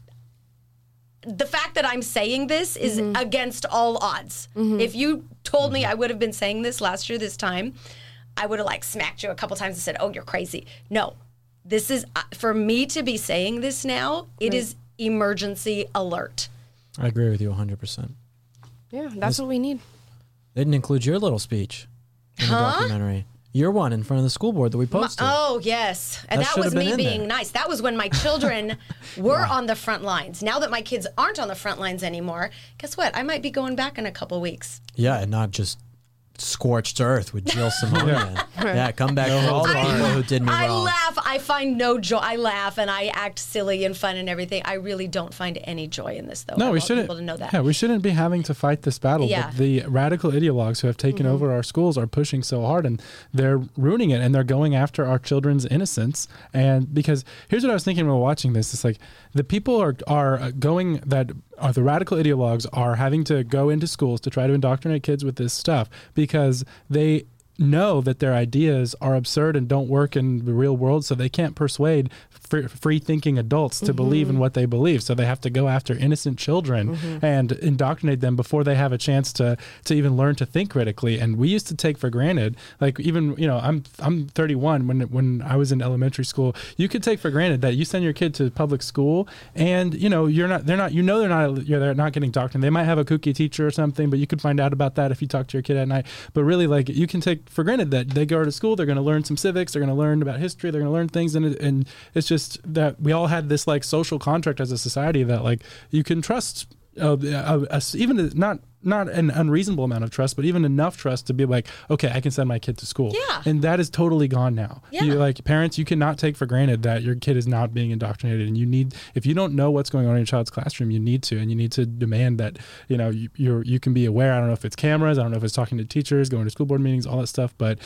the fact that I'm saying this is against all odds. If you told me I would have been saying this last year this time, I would have like smacked you a couple times and said, oh, you're crazy. No, this is, for me to be saying this now, it is emergency alert. I agree with you 100%. Yeah, that's what we need. They didn't include your little speech in the documentary. Your one in front of the school board that we posted. Oh, yes. And that was me being nice. That was when my children were on the front lines. Now that my kids aren't on the front lines anymore, guess what? I might be going back in a couple weeks. Yeah, and not just scorched earth with Jill Simonian. Yeah, come back for all the people who did me wrong. I laugh. I find no joy. I laugh and I act silly and fun and everything. I really don't find any joy in this, though. No, we shouldn't. People to know that. Yeah, we shouldn't be having to fight this battle. Yeah. But the radical ideologues who have taken over our schools are pushing so hard, and they're ruining it, and they're going after our children's innocence. And because here's what I was thinking while watching this: it's like the people are going that. The radical ideologues are having to go into schools to try to indoctrinate kids with this stuff because they know that their ideas are absurd and don't work in the real world, so they can't persuade free-thinking adults to believe in what they believe. So they have to go after innocent children and indoctrinate them before they have a chance to even learn to think critically. And we used to take for granted, like even, you know, I'm 31. When I was in elementary school, you could take for granted that you send your kid to public school and, you know, they're not getting indoctrinated. They might have a kooky teacher or something, but you could find out about that if you talk to your kid at night. But really, like, you can take for granted that they go to school, they're going to learn some civics, they're going to learn about history, they're going to learn things, and it's just that we all had this like social contract as a society that like you can trust even not an unreasonable amount of trust, but even enough trust to be like, okay, I can send my kid to school. Yeah. And that is totally gone now. Yeah. You, like parents, you cannot take for granted that your kid is not being indoctrinated. And you need, if you don't know what's going on in your child's classroom, you need to, and you need to demand that, you know, you can be aware. I don't know if it's cameras, I don't know if it's talking to teachers, going to school board meetings, all that stuff. But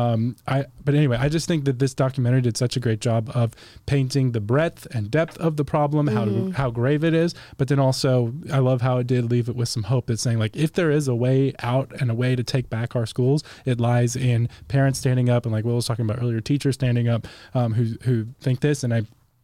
anyway, I just think that this documentary did such a great job of painting the breadth and depth of the problem, how grave it is. But then also, I love how it did leave it with some hope. It's saying, like, if there is a way out and a way to take back our schools, it lies in parents standing up, and like Will was talking about earlier, teachers standing up who think this. And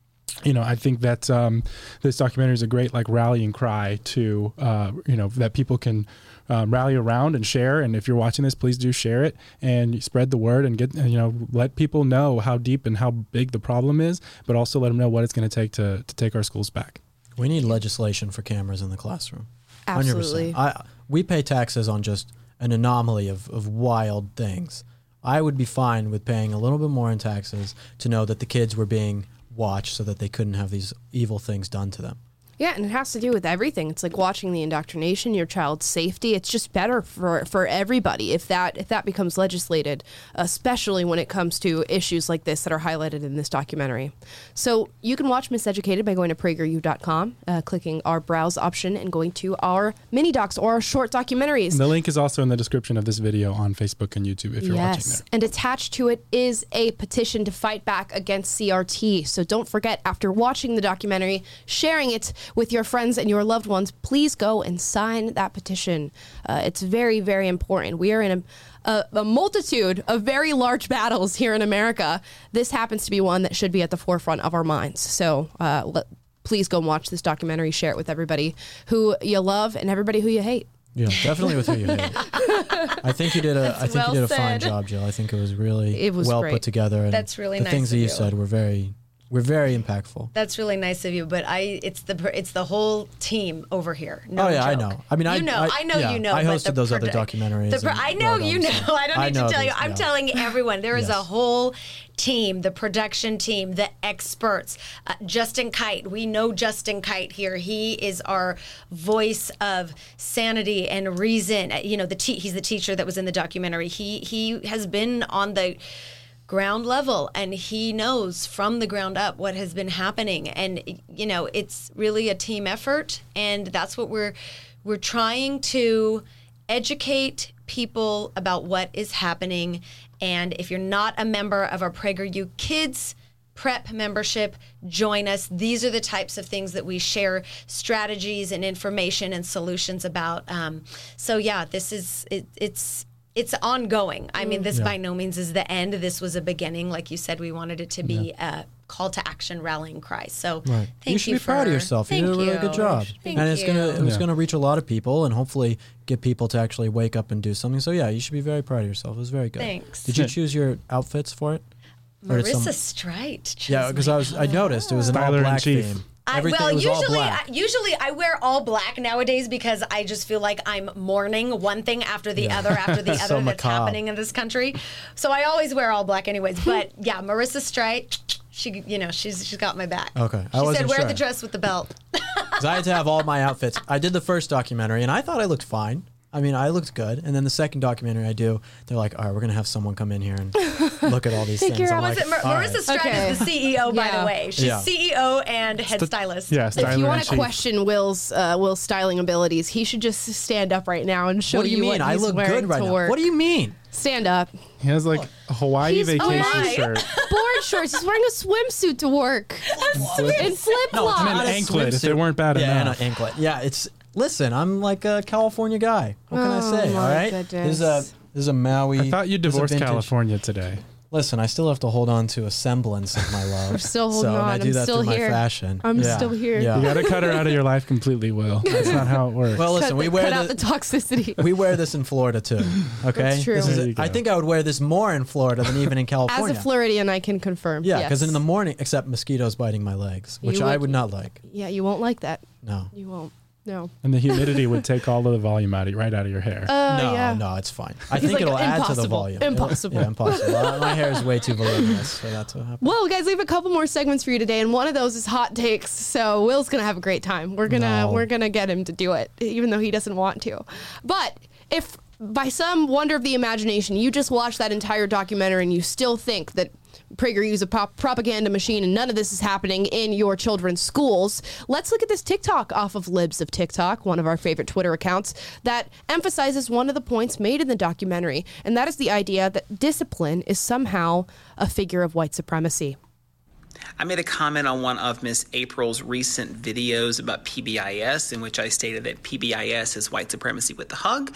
I think that this documentary is a great like rallying cry to that people can rally around and share. And if you're watching this, please do share it and spread the word and let people know how deep and how big the problem is, but also let them know what it's going to take to take our schools back. We need legislation for cameras in the classroom. Absolutely. 100%. We pay taxes on just an anomaly of wild things. I would be fine with paying a little bit more in taxes to know that the kids were being watched so that they couldn't have these evil things done to them. Yeah, and it has to do with everything. It's like watching the indoctrination, your child's safety. It's just better for everybody if that becomes legislated, especially when it comes to issues like this that are highlighted in this documentary. So you can watch Miseducated by going to PragerU.com, clicking our browse option, and going to our mini docs or our short documentaries. And the link is also in the description of this video on Facebook and YouTube if you're watching there. And attached to it is a petition to fight back against CRT. So don't forget, after watching the documentary, sharing it with your friends and your loved ones, please go and sign that petition. It's very, very important. We are in a multitude of very large battles here in America. This happens to be one that should be at the forefront of our minds. So please go and watch this documentary. Share it with everybody who you love and everybody who you hate. Yeah, definitely with who you hate. I think you did a fine job, Jill. I think it was really well great. Put together. And that's really nice. The things of that you you said were very impactful. That's really nice of you, but it's the whole team over here. No joke. I know. I mean, I know. I hosted those other documentaries. I know you know. I don't need to tell you. I'm telling everyone. There is a whole team, the production team, the experts. Justin Kite. We know Justin Kite here. He is our voice of sanity and reason. You know, he's the teacher that was in the documentary. He has been on the ground level, and he knows from the ground up what has been happening. And it's really a team effort, and that's what we're trying to educate people about what is happening. And if you're not a member of our PragerU Kids Prep membership, join us. These are the types of things that we share strategies and information and solutions about. This is it's ongoing. I mean, this by no means is the end. This was a beginning. Like you said, we wanted it to be a call to action rallying cry. So thank you. You should be proud of yourself. You did a really good job. Thank and you. it's gonna reach a lot of people and hopefully get people to actually wake up and do something. So yeah, you should be very proud of yourself. It was very good. Thanks. Did you choose your outfits for it? Marissa Streit. Yeah, because I noticed it was an all black theme. Usually I wear all black nowadays because I just feel like I'm mourning one thing after the other So that's happening in this country. So I always wear all black anyways. But yeah, Marissa Streit, she's got my back. Okay. She said wear the dress with the belt. Because I had to have all my outfits. I did the first documentary and I thought I looked fine. I mean, I looked good. And then the second documentary I do, they're like, all right, we're going to have someone come in here and look at all these things. Marissa Streit is the CEO, by the way. She's CEO and head stylist. Yeah, if you want to question Will's styling abilities, he should just stand up right now and show you what he's wearing to work. What do you mean? Stand up. He has like a Hawaii vacation shirt. Board shorts. He's wearing a swimsuit to work. And flip-flops. No, an anklet if they weren't bad enough. Yeah, an anklet. Yeah, it's... Listen, I'm like a California guy. What can I say? All right. Goodness. This is a Maui. I thought you divorced California today. Listen, I still have to hold on to a semblance of my love. I'm still holding on. I do that still through here. my fashion. I'm still here. Yeah. You got to cut her out of your life completely, Will. That's not how it works. Well, listen, we wear cut out the toxicity. We wear this in Florida too. Okay, That's true. I think I would wear this more in Florida than even in California. As a Floridian, I can confirm. Yeah, because in the morning, except mosquitoes biting my legs, which I would not like. Yeah, you won't like that. No, you won't. No. And the humidity would take all of the volume right out of your hair. No, it's fine. I think it'll add to the volume. Impossible. Yeah, impossible. My hair is way too voluminous, so that's what happens. Well, guys, we have a couple more segments for you today, and one of those is hot takes. So Will's gonna have a great time. We're gonna get him to do it, even though he doesn't want to. But if by some wonder of the imagination you just watched that entire documentary and you still think that PragerU is a propaganda machine and none of this is happening in your children's schools, let's look at this TikTok off of Libs of TikTok, one of our favorite Twitter accounts, that emphasizes one of the points made in the documentary, and that is the idea that discipline is somehow a figure of white supremacy. I made a comment on one of Miss April's recent videos about PBIS, in which I stated that PBIS is white supremacy with the hug,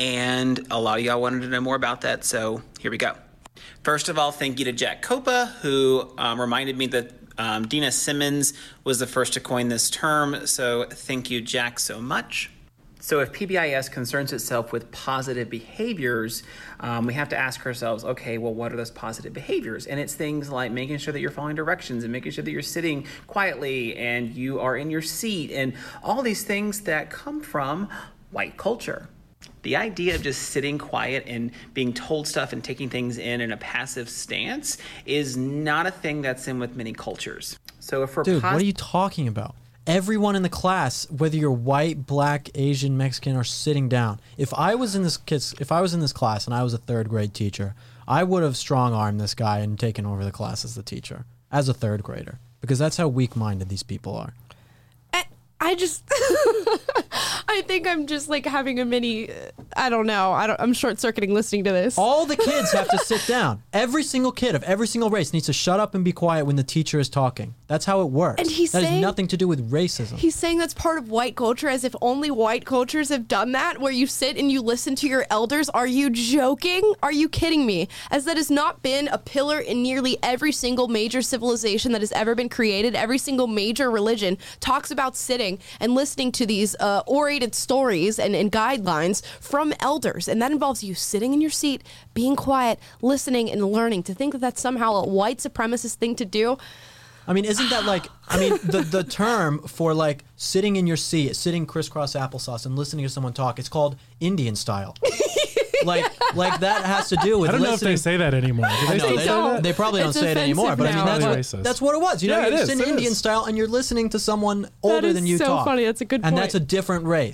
and a lot of y'all wanted to know more about that, so here we go. First of all, thank you to Jack Copa, who reminded me that Dina Simmons was the first to coin this term, so thank you, Jack, so much. So if PBIS concerns itself with positive behaviors, we have to ask ourselves, okay, well, what are those positive behaviors? And it's things like making sure that you're following directions and making sure that you're sitting quietly and you are in your seat and all these things that come from white culture. The idea of just sitting quiet and being told stuff and taking things in a passive stance is not a thing that's in with many cultures. So if we're what are you talking about? Everyone in the class, whether you're white, black, Asian, Mexican, are sitting down. If I was in this class and I was a third grade teacher, I would have strong-armed this guy and taken over the class as the teacher, as a third grader, because that's how weak-minded these people are. I think I'm just like having a mini, I'm short-circuiting listening to this. All the kids have to sit down. Every single kid of every single race needs to shut up and be quiet when the teacher is talking. That's how it works. And that has nothing to do with racism. He's saying that's part of white culture, as if only white cultures have done that, where you sit and you listen to your elders. Are you joking? Are you kidding me? As that has not been a pillar in nearly every single major civilization that has ever been created. Every single major religion talks about sitting and listening to these orated stories and guidelines from elders. And that involves you sitting in your seat, being quiet, listening and learning. To think that that's somehow a white supremacist thing to do. I mean, isn't that like, the term for like sitting in your seat, sitting crisscross applesauce and listening to someone talk, it's called Indian style. like that has to do with I don't know if they say that anymore. Do they still say that? They probably don't say it anymore, but I mean, that's what it was. You're sitting Indian style and you're listening to someone older than you talk. That's so funny. That's a good point. And that's a different race.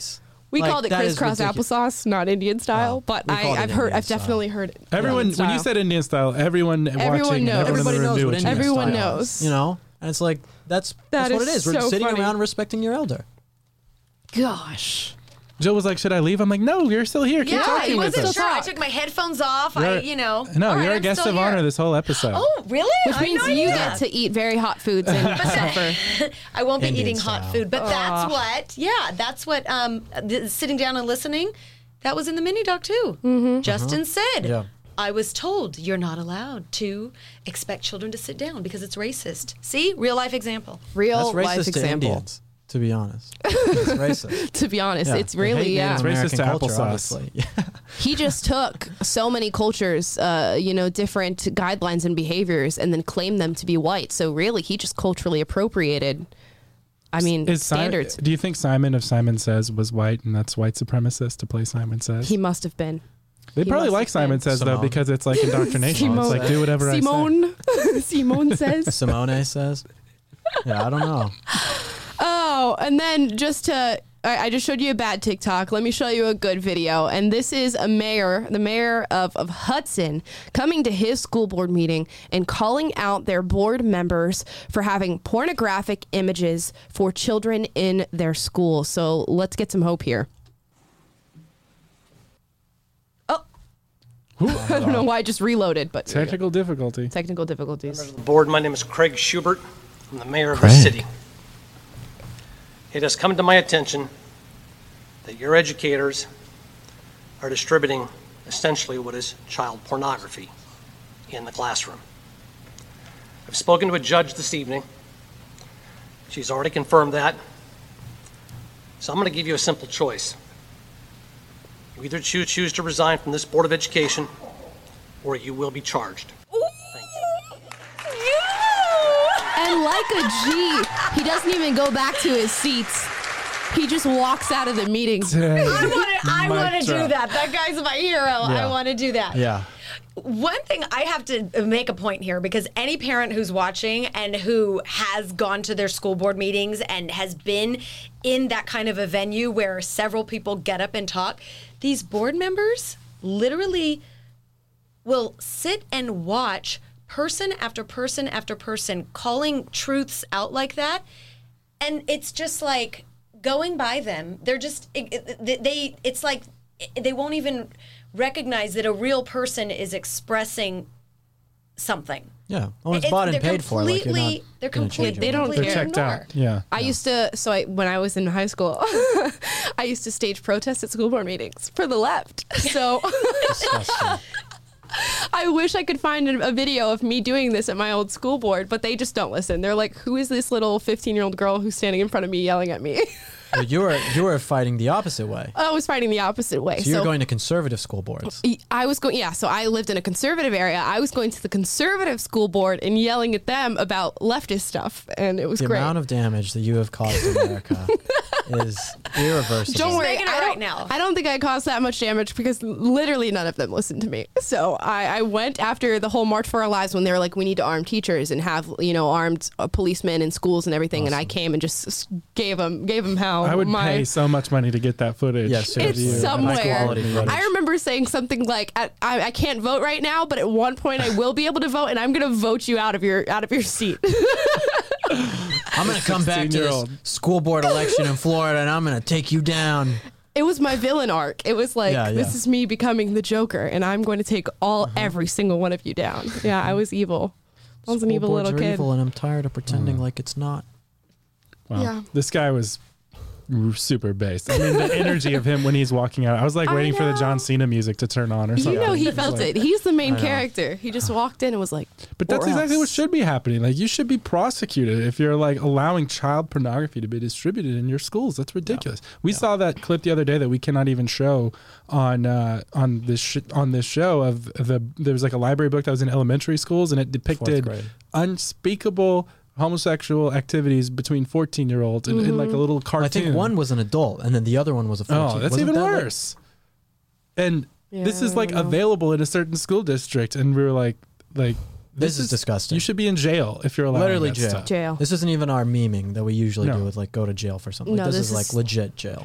We Like, called it that is crisscross ridiculous. applesauce, not Indian style. But we called it Indian I've style. definitely heard it. Everyone, Indian when you style. said Indian style, everyone watching, knows. everyone in the Everybody room knows knew what what you Indian meant. Everyone style knows. is, you know? And it's like, that's what it is. We're so sitting funny. around respecting your elder. Gosh. Jill was like, "Should I leave?" I'm like, "No, you're still here. Keep Yeah, talking I with wasn't us." sure. I took my headphones off. You're- No, No, All right, you're a I'm guest still of here. honor this whole episode. Oh, really? Which I means know you that. get to eat very hot foods and suffer. I won't be Indian eating hot style. food, but that's what sitting down and listening, that was in the mini doc too. Mm-hmm. Justin said, Yeah. I was told you're not allowed to expect children to sit down because it's racist. See, real life example. Real That's life racist to example. Indians, to be honest. It's racist. To be honest, Yeah, it's they really, hate yeah. Native It's racist American to culture, applesauce. obviously. He just took so many cultures, different guidelines and behaviors, and then claimed them to be white. So really, he just culturally appropriated. I mean, standards. Do you think Simon of Simon Says was white and that's white supremacist to play Simon Says? He must have been. They he probably must like have been. Simon Says though Simone. because it's like indoctrination. It's like do whatever I say. Simone says. Simone says. Yeah, I don't know. Oh, and then I just showed you a bad TikTok. Let me show you a good video. And this is the mayor of Hudson, coming to his school board meeting and calling out their board members for having pornographic images for children in their school. So let's get some hope here. Oh, I don't know why I just reloaded, but Technical difficulty. technical difficulties. Members of the board, my name is Craig Schubert. I'm the mayor of the city. It has come to my attention that your educators are distributing essentially what is child pornography in the classroom. I've spoken to a judge this evening. She's already confirmed that. So I'm going to give you a simple choice. You either choose to resign from this Board of Education, or you will be charged. And like a G, he doesn't even go back to his seats. He just walks out of the meeting. I want to do that. That guy's my hero. I Yeah. want to do that. Yeah. One thing I have to make a point here, because any parent who's watching and who has gone to their school board meetings and has been in that kind of a venue where several people get up and talk, these board members literally will sit and watch person after person after person calling truths out like that. And it's just like going by them. They're just, it's like they won't even recognize that a real person is expressing something. Yeah. Well, it's bought and they're paid for. Like, you're not they're gonna change completely, it. They don't They're care. checked out. Yeah. I used to, when I was in high school, I used to stage protests at school board meetings for the left. So I wish I could find a video of me doing this at my old school board, but they just don't listen. They're like, who is this little 15-year-old girl who's standing in front of me yelling at me? Well, you were fighting the opposite way. I was fighting the opposite way. So you're going to conservative school boards. I was going, yeah. So I lived in a conservative area. I was going to the conservative school board and yelling at them about leftist stuff, and it was The great. amount of damage that you have caused America is irreversible. Don't worry, making it right now. I don't think I caused that much damage because literally none of them listened to me. So I went after the whole March for Our Lives when they were like, we need to arm teachers and have armed policemen in schools and everything. And I came and just gave them hell. I would pay so much money to get that footage. Yes, It's somewhere. footage. I remember saying something like, "I can't vote right now, but at one point I will be able to vote, and I'm going to vote you out of your seat." I'm going to come back to this 16-year-old. school board election in Florida, and I'm going to take you down. It was my villain arc. It was like, Yeah, this yeah. is me becoming the Joker, and I'm going to take every single one of you down. Yeah, I was evil. I was an School evil boards little are kid. evil, and I'm tired of pretending like it's not. Wow. Yeah. This guy was super based. I mean, the energy of him when he's walking out. I was like waiting for the John Cena music to turn on or something. You know he It's felt like- it. He's the main I know. character. He just walked in and was like, But that's "Or exactly else." what should be happening. Like, you should be prosecuted if you're like allowing child pornography to be distributed in your schools. That's ridiculous. We saw that clip the other day that we cannot even show on this show of there was like a library book that was in elementary schools, and it depicted grade. unspeakable homosexual activities between 14-year-olds in like a little cartoon. I think one was an adult, and then the other one was a 14. Oh, that's Wasn't even that like- worse. And this Yeah, is I like don't know. available in a certain school district, and we were like This is disgusting. You should be in jail if you're allowed. Literally that jail. stuff. This isn't even our memeing that we usually No. do with like go to jail for something. No, Like, this this is like is- legit jail.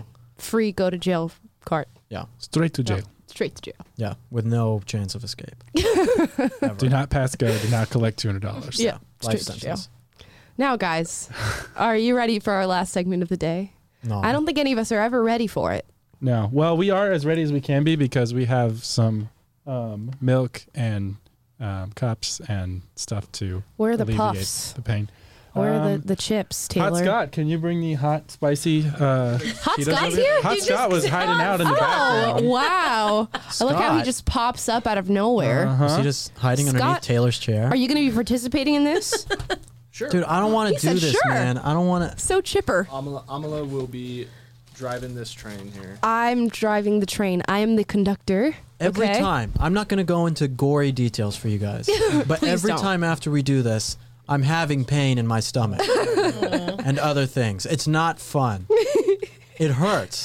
free go to jail card. Yeah. Straight to jail. Straight to jail. Yeah, with no chance of escape. Do not pass go. Do not collect $200. Yeah. Life Straight to jail. sentence. Now, guys, are you ready for our last segment of the day? No. I don't think any of us are ever ready for it. No. Well, we are as ready as we can be because we have some milk and cups and stuff to Where are the alleviate puffs? the pain. Where are the chips, Taylor? Hot Scott, can you bring the hot, spicy Hot Cheetos Scott's over here? Hot You Scott just- was hiding out in the Oh, background. wow. I like how he Scott. just pops up out of nowhere. Is he just hiding underneath Scott, Taylor's chair? Are you going to be participating in this? Sure. Dude, I don't want He to do said this, sure. man. I don't want to. So chipper. Amala will be driving this train here. I'm driving the train. I am the conductor. Every okay? time. I'm not going to go into gory details for you guys. But Please every don't. time after we do this, I'm having pain in my stomach and other things. It's not fun. It hurts.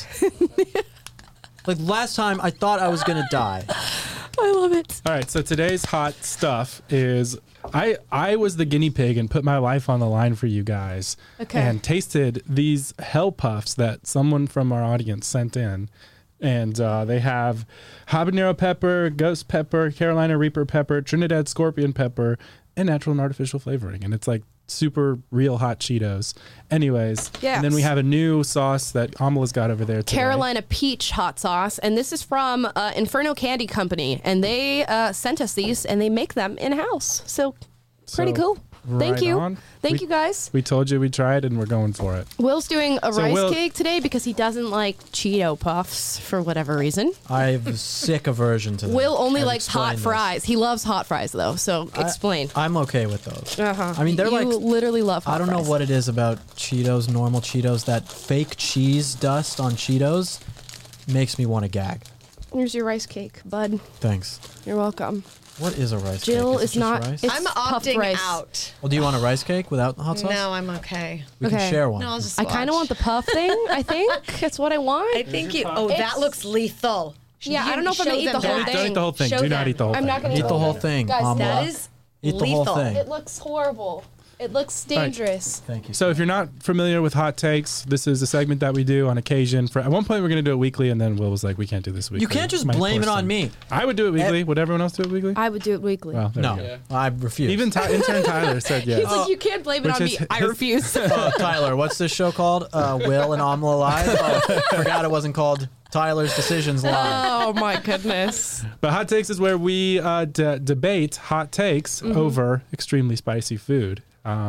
Like last time, I thought I was going to die. I love it. All right, so today's hot stuff is I was the guinea pig and put my life on the line for you guys. Okay. And tasted these Hell Puffs that someone from our audience sent in. And they have habanero pepper, ghost pepper, Carolina Reaper pepper, Trinidad scorpion pepper, and natural and artificial flavoring. And it's like super real hot Cheetos. Anyways, and then we Yes. have a new sauce that Amala's got over there today. Carolina Peach Hot Sauce. And this is from Inferno Candy Company. And they sent us these and they make them in-house. So pretty So, cool. Thank right you. on. Thank you, guys. We told you we tried and we're going for it. Will's doing a So rice Will- cake today because he doesn't like Cheeto Puffs for whatever reason. I have a sick aversion to them. Will only I've likes hot explained this. fries. He loves hot fries, though. So explain. I'm okay with those. Uh-huh. I mean, they're you like literally love hot I don't know fries. what it is about Cheetos, normal Cheetos, that fake cheese dust on Cheetos makes me want to gag. Here's your rice cake, bud. Thanks. You're welcome. What is a rice Jill cake? is not. Rice? It's I'm puffed opting rice. out. Well, do you want a rice cake without the hot sauce? No, I'm okay. We can share one. No, I'll just I kind of watch. want the puff thing. I think that's what I want. I think you. Oh, that looks lethal. Yeah, I don't know if I'm gonna eat the whole thing. Don't eat the whole thing. Show Do not them. eat the whole I'm thing. not gonna Eat the whole thing. Guys, Amala. That is Eat the whole lethal. thing. It looks horrible. It looks dangerous. Thank you. So if you're not familiar with hot takes, this is a segment that we do on occasion. For at one point we're going to do it weekly, and then Will was like, "We can't do this weekly." You can't just Might blame force it on them. me. I would do it weekly. Would everyone else do it weekly? I would do it weekly. Well, there No, we go. I refuse. Even intern Tyler said yes. He's like, you can't blame it Which on is me. I his- refuse. Oh, Tyler, what's this show called? Will and Amala Live? Oh, forgot it wasn't called Tyler's Decisions Live. Oh my goodness. But hot takes is where we debate hot takes Mhm. over extremely spicy food.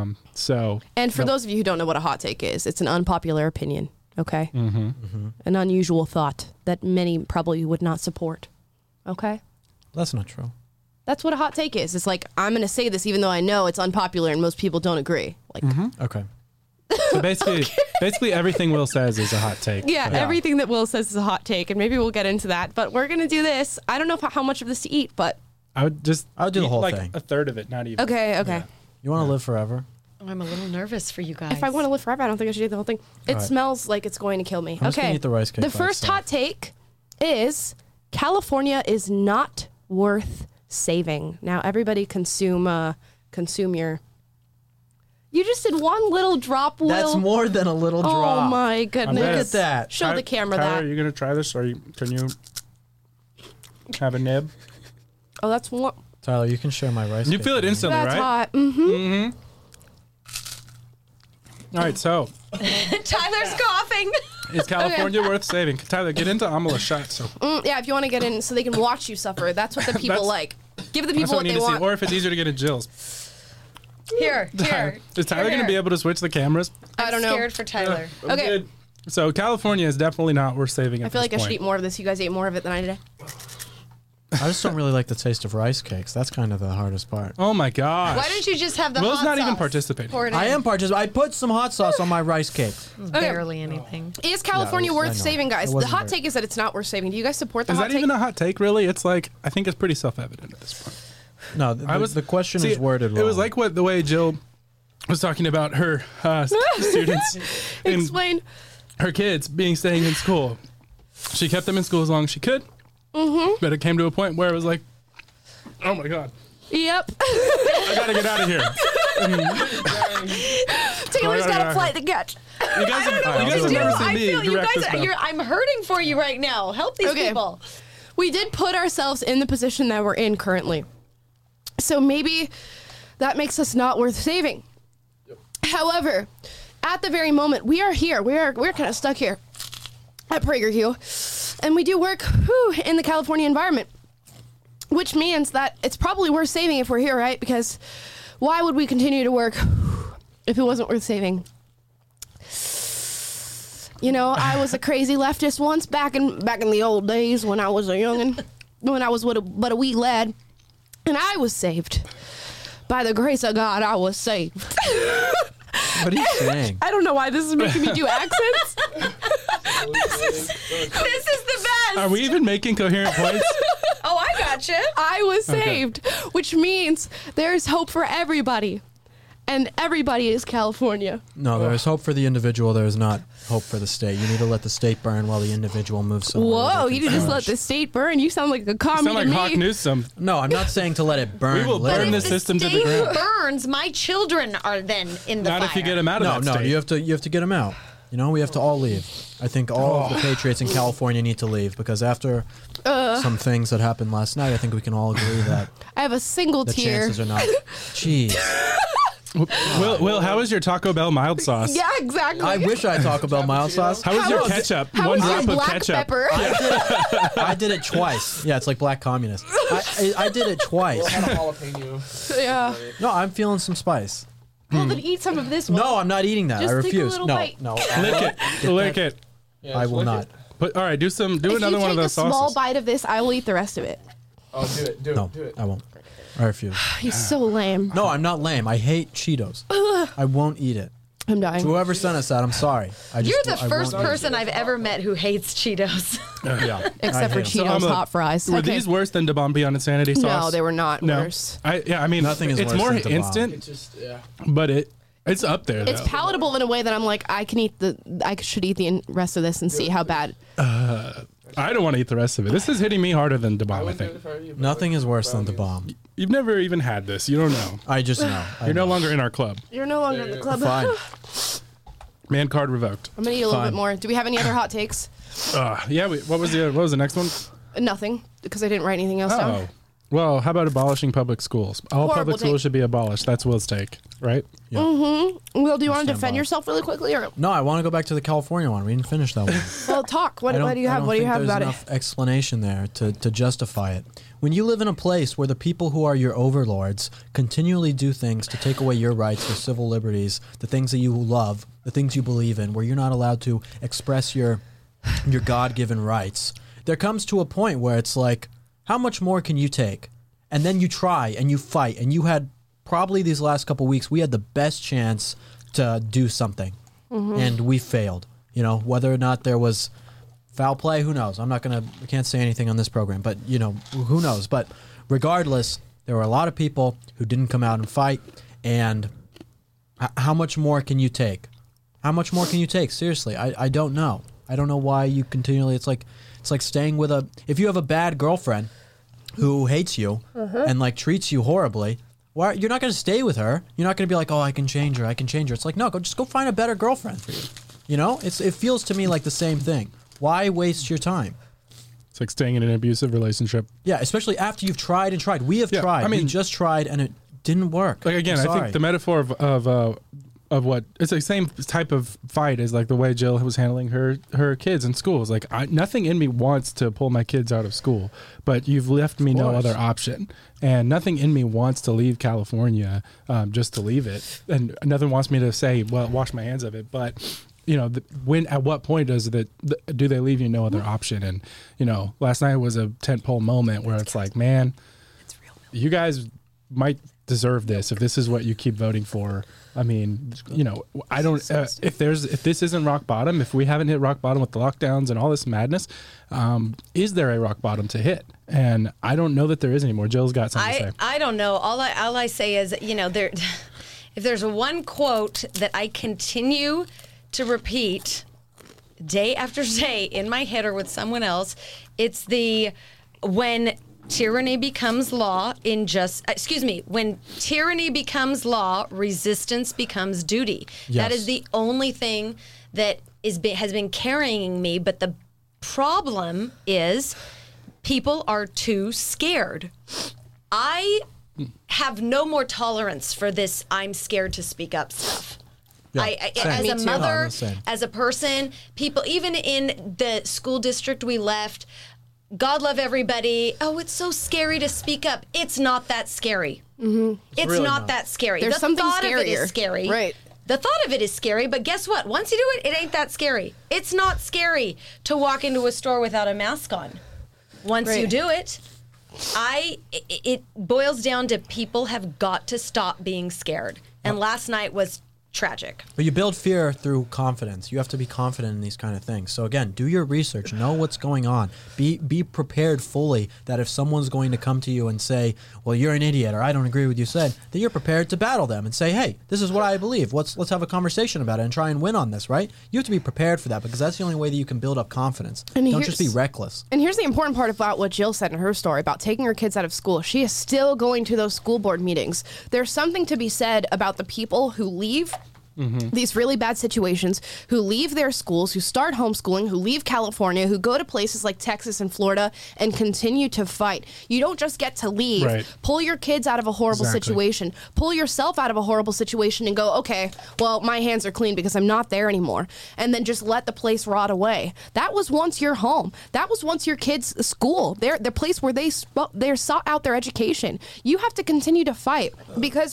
So And for those of you who don't know what a hot take is, it's an unpopular opinion. Okay. Mhm. An unusual thought that many probably would not support. Okay. That's not true. That's what a hot take is. It's like, I'm going to say this even though I know it's unpopular and most people don't agree. Like, Okay. So basically everything Will says is a hot take. yeah, So- everything that Will says is a hot take, and maybe we'll get into that. But we're going to do this. I don't know how much of this to eat, but I would do the eat whole like thing. a third of it, not even. okay. You want to live forever? I'm a little nervous for you guys. If I want to live forever, I don't think I should eat the whole thing. It All right. smells like it's going to kill me. I'm just gonna eat the rice cake The by first itself. hot take is California is not worth saving. Now, everybody consume your. You just did one little drop, Will. That's more than a little drop. Oh my goodness! Look at that. Show the camera Tyler, that. are you gonna try this, or can you have a nib? Oh, that's one. Tyler, you can share my rice You cake feel it with me. instantly, That's right? hot. Mm-hmm. All right, so Tyler's coughing. is California worth saving? Tyler, get into Amala's shot. So Yeah, if you want to get in, so they can watch you suffer. That's what the people That's- like. Give the that's people what what we need they to see. want. Or if it's easier to get at Jill's. Here. Is Tyler Here. going to be able to switch the cameras? I don't know. Scared for Tyler. I'm Okay. good. So California is definitely not worth saving. At I feel like this I should point. eat more of this. You guys ate more of it than I did. I just don't really like the taste of rice cakes. That's kind of the hardest part. Oh my gosh! Why don't you just have the Will's hot not even sauce? participating. Pour it I in. am participating. I put some hot sauce on my rice cake. Barely anything. Is California Yeah, I worth know. saving, guys? It The wasn't hot very- take is that it's not worth saving. Do you guys support the Is hot that take? even a hot take? Really? It's like I think it's pretty self-evident at this point. No, the question See, is worded wrong. It was like the way Jill was talking about her students and Explain. her kids staying in school. She kept them in school as long as she could, but it came to a point where it was like, oh my god, Yep. I gotta get out of here. Taylor's got a flight to catch. You guys have never seen me direct this battle. I'm hurting for you right now. Help these people. We did put ourselves in the position that we're in currently. So maybe that makes us not worth saving. However, at the very moment, we are here. We're kind of stuck here at PragerU. And we do work in the California environment, which means that it's probably worth saving if we're here, right? Because why would we continue to work if it wasn't worth saving? You know, I was a crazy leftist once back in the old days when I was a youngin', when I was but a wee lad, and I was saved. By the grace of God, I was saved. What are you saying? I don't know why this is making me do accents. This is the best. Are we even making coherent points? Oh, I gotcha. I was saved, which means there's hope for everybody. And everybody is California. No, there is hope for the individual. There is not hope for the state. You need to let the state burn while the individual moves somewhere. Whoa, you just let the state burn? You sound like a commie sound like to me. Hawk Newsom. No, I'm not saying to let it burn. We will burn the system to the ground. Burns, my children are then in the fire. Not if you get them out of that state. You have to get them out. You know, we have to all leave. I think all of the patriots in California need to leave because after some things that happened last night, I think we can all agree that I have a single the tear. chances are not. Jeez. Will, how was your Taco Bell mild sauce? Yeah, exactly. I wish I Taco Bell mild sauce. How was your ketchup? How One was drop your of black ketchup. pepper? I did it twice. Yeah, it's like black communist. I did it twice. Yeah. No, I'm feeling some spice. Well, then eat some of this one. No, I'm not eating that. Just I take a refuse. little No, bite. no. Lick it. I will not. But all right, do If another you one of take a those small sauces. bite of this, I will eat the rest of it. Oh, do No, it. I won't. I refuse. He's so lame. No, I'm not lame. I hate Cheetos. I won't eat it. I'm dying. To whoever sent us that, I'm sorry. You're the first person I've ever met who hates Cheetos. Yeah. Except for So Cheetos hot fries. Were Okay. these worse than Da Bomb Beyond Insanity sauce? No, they were not worse. I mean, Nothing is it's worse more than Da Bomb. instant, It's just, yeah. but it's up there. It's though. palatable in a way that I'm like, I should eat the rest of this and see how bad. I don't want to eat the rest of it. This is hitting me harder than Da Bomb, I think. Nothing is worse than the bomb. You've never even had this. You don't know. I just know. You're no longer in our club. You're no longer in the club. Fine. Man card revoked. I'm gonna eat a little Fine. bit more. Do we have any other hot takes? Yeah. What was the next one? Nothing, because I didn't write anything else down. Oh. Well, how about abolishing public schools? All Horrible public schools take. should be abolished. That's Will's take, right? Yeah. Mm-hmm. Will, do you want to stand defend by. yourself really quickly, or No, I want to go back to the California one. We didn't finish that one. well, talk? What do you have? What do you have about there's it? enough explanation there to justify it. When you live in a place where the people who are your overlords continually do things to take away your rights, your civil liberties, the things that you love, the things you believe in, where you're not allowed to express your God-given rights, there comes to a point where it's like, how much more can you take? And then you try and you fight, and you had probably these last couple weeks, we had the best chance to do something, and we failed. You know, whether or not there was foul play, who knows? I can't say anything on this program, but you know, who knows? But regardless, there were a lot of people who didn't come out and fight, and how much more can you take? How much more can you take? Seriously, I don't know. I don't know why you continually. It's like staying with if you have a bad girlfriend who hates you and like treats you horribly. Why you're not going to stay with her? You're not going to be like, oh, I can change her. It's like, no, just go find a better girlfriend for you. You know, it feels to me like the same thing. Why waste your time? It's like staying in an abusive relationship. Yeah, especially after you've tried and tried. We have tried. I mean, we just tried and it didn't work. Like again, I think the metaphor of what it's the same type of fight as like the way Jill was handling her kids in school. It's like nothing in me wants to pull my kids out of school, but you've left me no other option, and nothing in me wants to leave California just to leave it, and nothing wants me to say, well, wash my hands of it, but. You know, at what point do they leave you no other option? And you know, last night was a tentpole moment where it's like, man, you guys might deserve this if this is what you keep voting for. I mean, you know, I don't. If this isn't rock bottom, if we haven't hit rock bottom with the lockdowns and all this madness, is there a rock bottom to hit? And I don't know that there is anymore. Jill's got something to say. I don't know. All I say is, you know, if there's one quote that I continue to repeat day after day in my head or with someone else, it's when tyranny becomes law, when tyranny becomes law, resistance becomes duty. Yes. That is the only thing that has been carrying me. But the problem is people are too scared. I have no more tolerance for this I'm scared to speak up stuff. Yeah, As Me a too. mother, No, as a person, people, even in the school district we left, God love everybody. Oh, it's so scary to speak up. It's not that scary. Mm-hmm. It's really not that scary. There's the something thought of it scarier. is scary. Right. The thought of it is scary, but guess what? Once you do it, it ain't that scary. It's not scary to walk into a store without a mask on. Once you do it, it boils down to people have got to stop being scared. And last night was tragic. But you build fear through confidence. You have to be confident in these kind of things. So again, do your research. Know what's going on. Be prepared fully that if someone's going to come to you and say, well, you're an idiot, or I don't agree with you said, that you're prepared to battle them and say, hey, this is what I believe. Let's have a conversation about it and try and win on this, right? You have to be prepared for that because that's the only way that you can build up confidence. And Don't just be reckless. And here's the important part about what Jill said in her story about taking her kids out of school. She is still going to those school board meetings. There's something to be said about the people who leave these really bad situations, who leave their schools, who start homeschooling, who leave California, who go to places like Texas and Florida and continue to fight. You don't just get to leave, pull your kids out of a horrible situation, pull yourself out of a horrible situation and go, okay, well, my hands are clean because I'm not there anymore. And then just let the place rot away. That was once your home. That was once your kids' school, the place where they sought out their education. You have to continue to fight because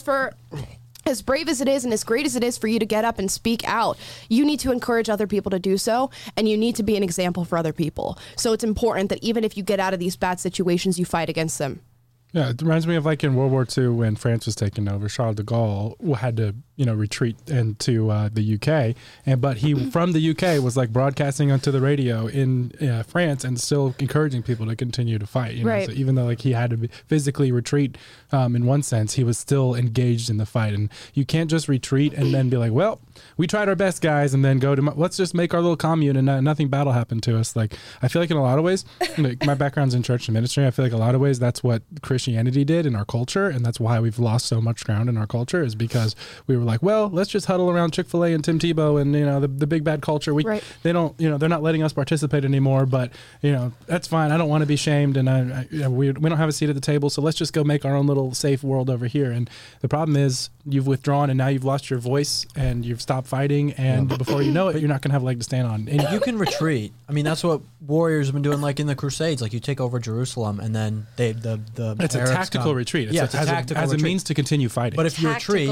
as brave as it is and as great as it is for you to get up and speak out, you need to encourage other people to do so, and you need to be an example for other people. So it's important that even if you get out of these bad situations, you fight against them. Yeah, it reminds me of like in World War II when France was taken over, Charles de Gaulle had to, retreat into the UK. But he, from the UK, was like broadcasting onto the radio in France and still encouraging people to continue to fight. Right. So even though like he had to physically retreat in one sense, he was still engaged in the fight. And you can't just retreat and then be like, well, we tried our best, guys, and then go to let's just make our little commune and nothing bad will happen to us. Like, I feel like in a lot of ways, like, my background's in church and ministry. I feel like a lot of ways that's what Christianity did in our culture, and that's why we've lost so much ground in our culture, is because we were like, well, let's just huddle around Chick-fil-A and Tim Tebow and the big bad culture. They don't, they're not letting us participate anymore, but that's fine. I don't want to be shamed, and we don't have a seat at the table, so let's just go make our own little safe world over here. And the problem is you've withdrawn, and now you've lost your voice, and you've stopped fighting, and before you know it, you're not going to have a leg to stand on. And you can retreat. I mean, that's what warriors have been doing, like in the Crusades. Like you take over Jerusalem, and then the it's a tactical retreat. It's a tactical retreat. As a means to continue fighting. But if you retreat,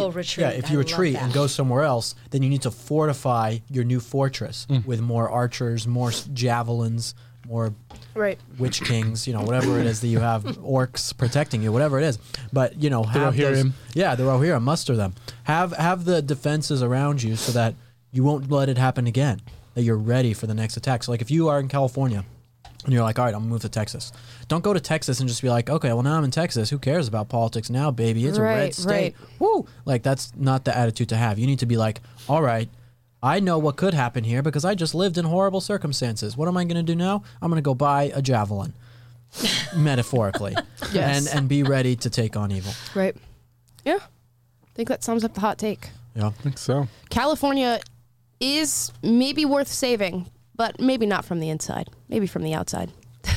and go somewhere else, then you need to fortify your new fortress with more archers, more javelins, more witch kings, whatever it is that you have, orcs protecting you, whatever it is. But have the Rohirrim, muster them. Have the defenses around you so that you won't let it happen again. That you're ready for the next attack. So like if you are in California and you're like, all right, I'm gonna move to Texas. Don't go to Texas and just be like, okay, well now I'm in Texas. Who cares about politics now, baby? It's a red state. Woo! Like that's not the attitude to have. You need to be like, all right, I know what could happen here because I just lived in horrible circumstances. What am I going to do now? I'm going to go buy a javelin, metaphorically, and be ready to take on evil. Right. Yeah. I think that sums up the hot take. Yeah, I think so. California is maybe worth saving, but maybe not from the inside. Maybe from the outside.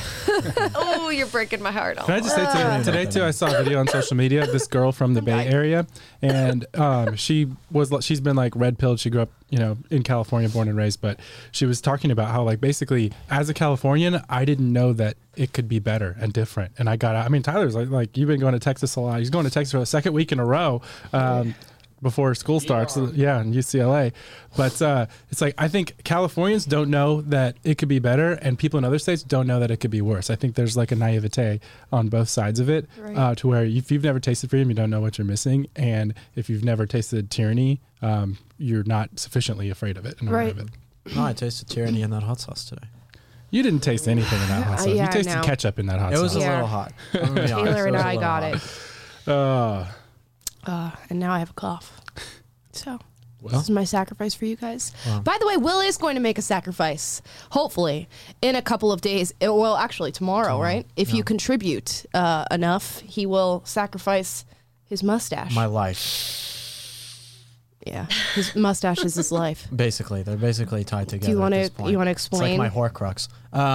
Oh, you're breaking my heart. Can I just say today too, I saw a video on social media of this girl from the Bay Area, and she's been like red pilled. She grew up, in California, born and raised, but she was talking about how like basically as a Californian, I didn't know that it could be better and different. And I got out. I mean, Tyler's like you've been going to Texas a lot. He's going to Texas for the second week in a row. Before school starts, in UCLA. But it's like, I think Californians don't know that it could be better, and people in other states don't know that it could be worse. I think there's like a naivete on both sides of it, to where if you've never tasted freedom, you don't know what you're missing. And if you've never tasted tyranny, you're not sufficiently afraid of it and aware of it. No, I tasted tyranny in that hot sauce today. You didn't taste anything in that hot sauce. You tasted ketchup in that hot sauce. It was a little hot. Taylor and I got it. And now I have a cough. So This is my sacrifice for you guys. Wow. By the way, Will is going to make a sacrifice, hopefully, in a couple of days. Well, actually, tomorrow, right? If you contribute enough, he will sacrifice his mustache. My life. Yeah, his mustache is his life. Basically, they're basically tied together. Do you want to? You want to explain? It's like my Horcrux.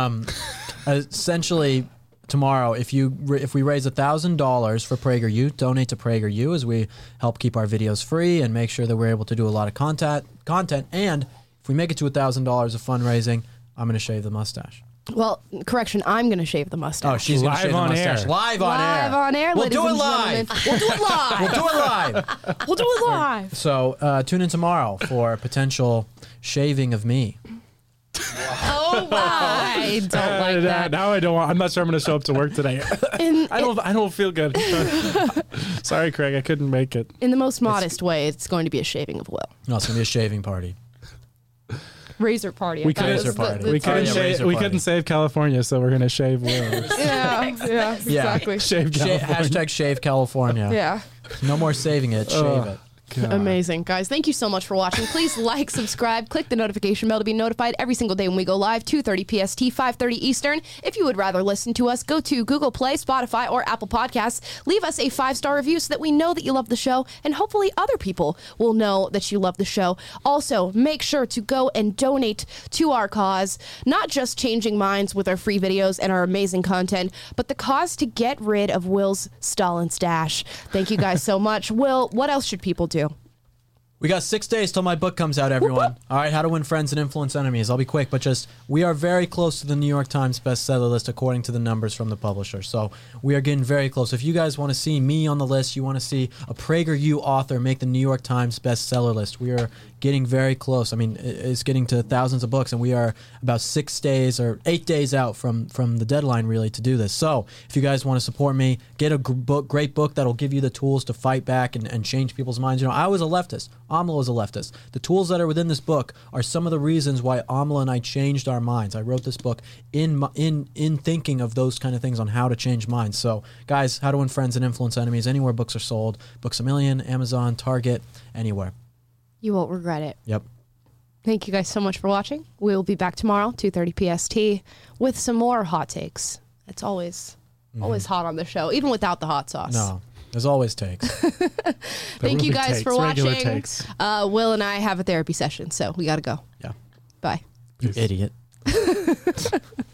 Essentially, tomorrow, if we raise $1,000 for PragerU, donate to PragerU as we help keep our videos free and make sure that we're able to do a lot of content. And if we make it to $1,000 of fundraising, I'm going to shave the mustache. Well, correction, I'm going to shave the mustache. Oh, she's going to shave the mustache. Live on air. Live on air, We'll ladies do it and live. gentlemen. We'll do it live. We'll do it live. We'll do it live. So tune in tomorrow for a potential shaving of me. Oh, I don't like that. Now I don't want. I'm not sure I'm going to show up to work today. I don't feel good. Sorry, Craig. I couldn't make it. In the most modest way, it's going to be a shaving of Will. No, it's going to be a shaving party. Razor party. We couldn't save California, so we're going to shave Will. Yeah, exactly. Shave California. #shave California. Yeah. No more saving it. Shave it. God. Amazing. Guys, thank you so much for watching. Please like, subscribe, click the notification bell to be notified every single day when we go live, 2:30 PST, 5:30 Eastern. If you would rather listen to us, go to Google Play, Spotify, or Apple Podcasts. Leave us a 5-star review so that we know that you love the show, and hopefully other people will know that you love the show. Also, make sure to go and donate to our cause, not just changing minds with our free videos and our amazing content, but the cause to get rid of Will's Stalin stash. Thank you guys so much. Will, what else should people do? We got 6 days till my book comes out, everyone. All right, How to Win Friends and Influence Enemies. I'll be quick, but we are very close to the New York Times bestseller list according to the numbers from the publisher. So we are getting very close. If you guys want to see me on the list, you want to see a PragerU author make the New York Times bestseller list, we are getting very close. I mean, it's getting to thousands of books, and we are about 6 days or 8 days out from the deadline, really, to do this. So if you guys want to support me, get a great book that'll give you the tools to fight back and change people's minds. You know, I was a leftist. Amla was a leftist. The tools that are within this book are some of the reasons why Amla and I changed our minds. I wrote this book in thinking of those kind of things on how to change minds. So, guys, How to Win Friends and Influence Enemies, anywhere books are sold. Books A Million, Amazon, Target, anywhere. You won't regret it. Yep. Thank you guys so much for watching. We'll be back tomorrow, 2:30 PST, with some more hot takes. It's always hot on the show, even without the hot sauce. No, there's always takes. Thank you guys for regular watching. takes. Will and I have a therapy session, so we got to go. Yeah. Bye. You idiot.